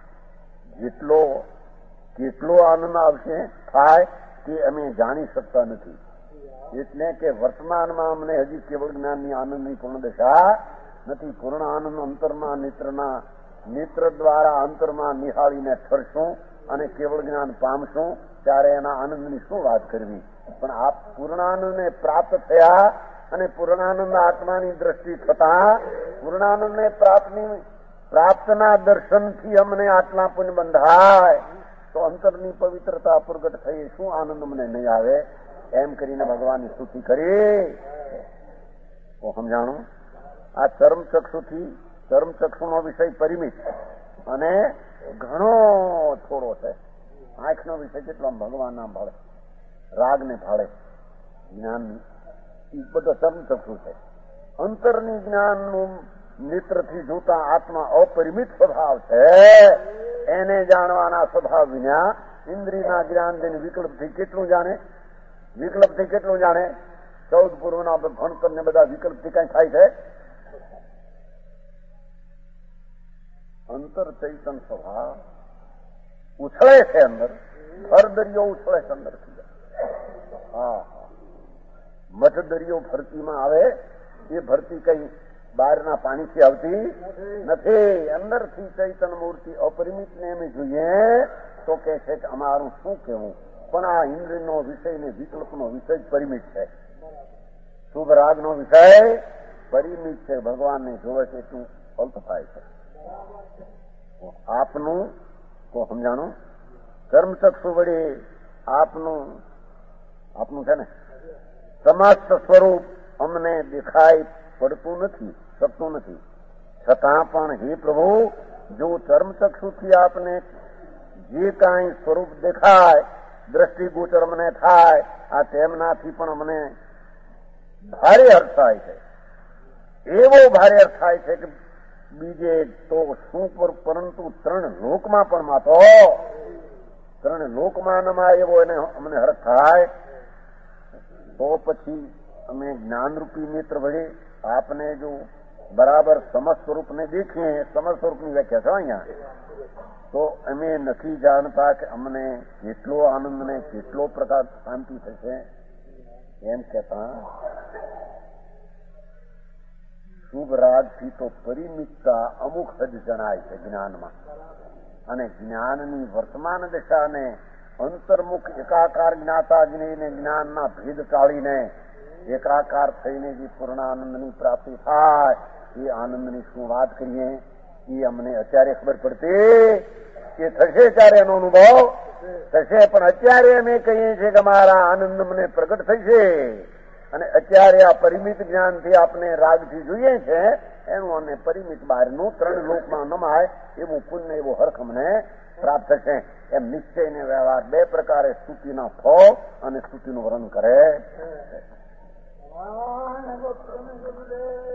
કેટલો આનંદ આવશે થાય તે અમે જાણી શકતા નથી. એટલે કે વર્તમાનમાં અમને હજી કેવળ જ્ઞાનની આનંદની પૂર્ણ દશા નથી. પૂર્ણ આનંદ અંતરમાં નેત્ર દ્વારા અંતરમાં નિહાળીને ઠરશું અને કેવળ જ્ઞાન પામશું, ત્યારે એના આનંદની શું વાત કરવી. પણ આ પૂર્ણાનંદને પ્રાપ્ત થયા અને પૂર્ણાનંદ આત્માની દ્રષ્ટિ થતા પૂર્ણાનંદને પ્રાપ્તના દર્શનથી અમને આટલા પુણ્ય બંધાય, તો અંતરની પવિત્રતા પ્રગટ થઈ શું આનંદ મને નહીં આવે. એમ કરીને ભગવાનની સ્તુતિ કરી. તો સમજાણું આ ચર્મચક્ષુનો વિષય પરિમિત અને ઘણો થોડો છે. આંખનો વિષય કેટલો ભગવાન ના ભાળે, રાગને ભાળે, જ્ઞાનની એ બધો ચર્મચક્ષુ છે. અંતરની જ્ઞાનનું નેત્રથી જોતા આત્મા અપરિમિત સ્વભાવ છે. એને જાણવાના સ્વભાવ વિના ઇન્દ્રિયના જ્ઞાન દઈને વિકલ્પથી કેટલું જાણે. 14 પૂર્વના ભણતર ને બધા વિકલ્પથી કઈ થાય છે? અંતર ચૈતન સ્વભાવ ઉછળે છે અંદર, ભર દરિયો ઉછળે છે અંદર. મઠ દરિયો ભરતીમાં આવે એ ભરતી કઈ બહારના પાણીથી આવતી નથી. અંદરથી ચૈતન મૂર્તિ અપરિમિત ને એમ જોઈએ તો કે છે કે અમારું શું કહેવું. પણ આ ઇન્દ્રિયનો વિષય ને વિકલ્પનો વિષય પરિમિત છે. શુભ રાગનો વિષય પરિમિત છે. ભગવાનને જોવે છે એટલું અલ્પ થાય છે. આપનું તો સમજાણું કર્મચક્ષુ વડે આપનું છે ને સમસ્ત સ્વરૂપ અમને દેખાય પડતું નથી, શકતું નથી. છતાં પણ હે પ્રભુ, જો ચર્મચક્ષુથી આપને જે કાંઈ સ્વરૂપ દેખાય, દ્રષ્ટિગોચર અમને થાય, આ તેમનાથી પણ અમને ભારે અર્થ થાય છે. એવો ભારે અર્થ થાય છે કે બીજે તો શું પરંતુ 3 લોકમાં પણ માતો 3 લોકમાનમાં એવો એને અમને હર્ષ થાય. તો પછી અમે જ્ઞાનરૂપી નેત્ર વડે આપને જો બરાબર સમસ્ત સ્વરૂપને દેખીએ, સમસ્ત સ્વરૂપની વ્યાખ્યા છે અહીંયા, તો અમે નથી જાણતા કે અમને કેટલો આનંદ ને કેટલો પ્રકાર શાંતિ થશે. એમ કહેતા શુભ રાગથી તો પરિમિતતા અમુક હદ જણાય છે જ્ઞાનમાં, અને જ્ઞાનની વર્તમાન દશાને અંતર્મુખ એકાકાર જ્ઞાતાજ્ઞેયને જ્ઞાનના ભેદ ટાળીને એકાકાર થઈને જે પૂર્ણાનંદની પ્રાપ્તિ થાય એ આનંદની શું વાત કરીએ, એ અમને અત્યારે ખબર પડતી કે થશે ત્યારે એનો અનુભવ થશે, પણ અત્યારે અમે કહીએ છીએ કે મારા આનંદ મને પ્રગટ થશે, અને અત્યારે આ પરિમિત જ્ઞાનથી આપણે રાગથી જોઈએ છે એનું અમે પરિમિત બહારનું 3 લોકમાં નમાય એવું પુણ્ય એવો હર્ખ અમને પ્રાપ્ત થશે. એમ નિશ્ચય ને વ્યવહાર 2 પ્રકારે સ્તુતિના ફળ અને સ્તુતિનું વર્ણન કરે.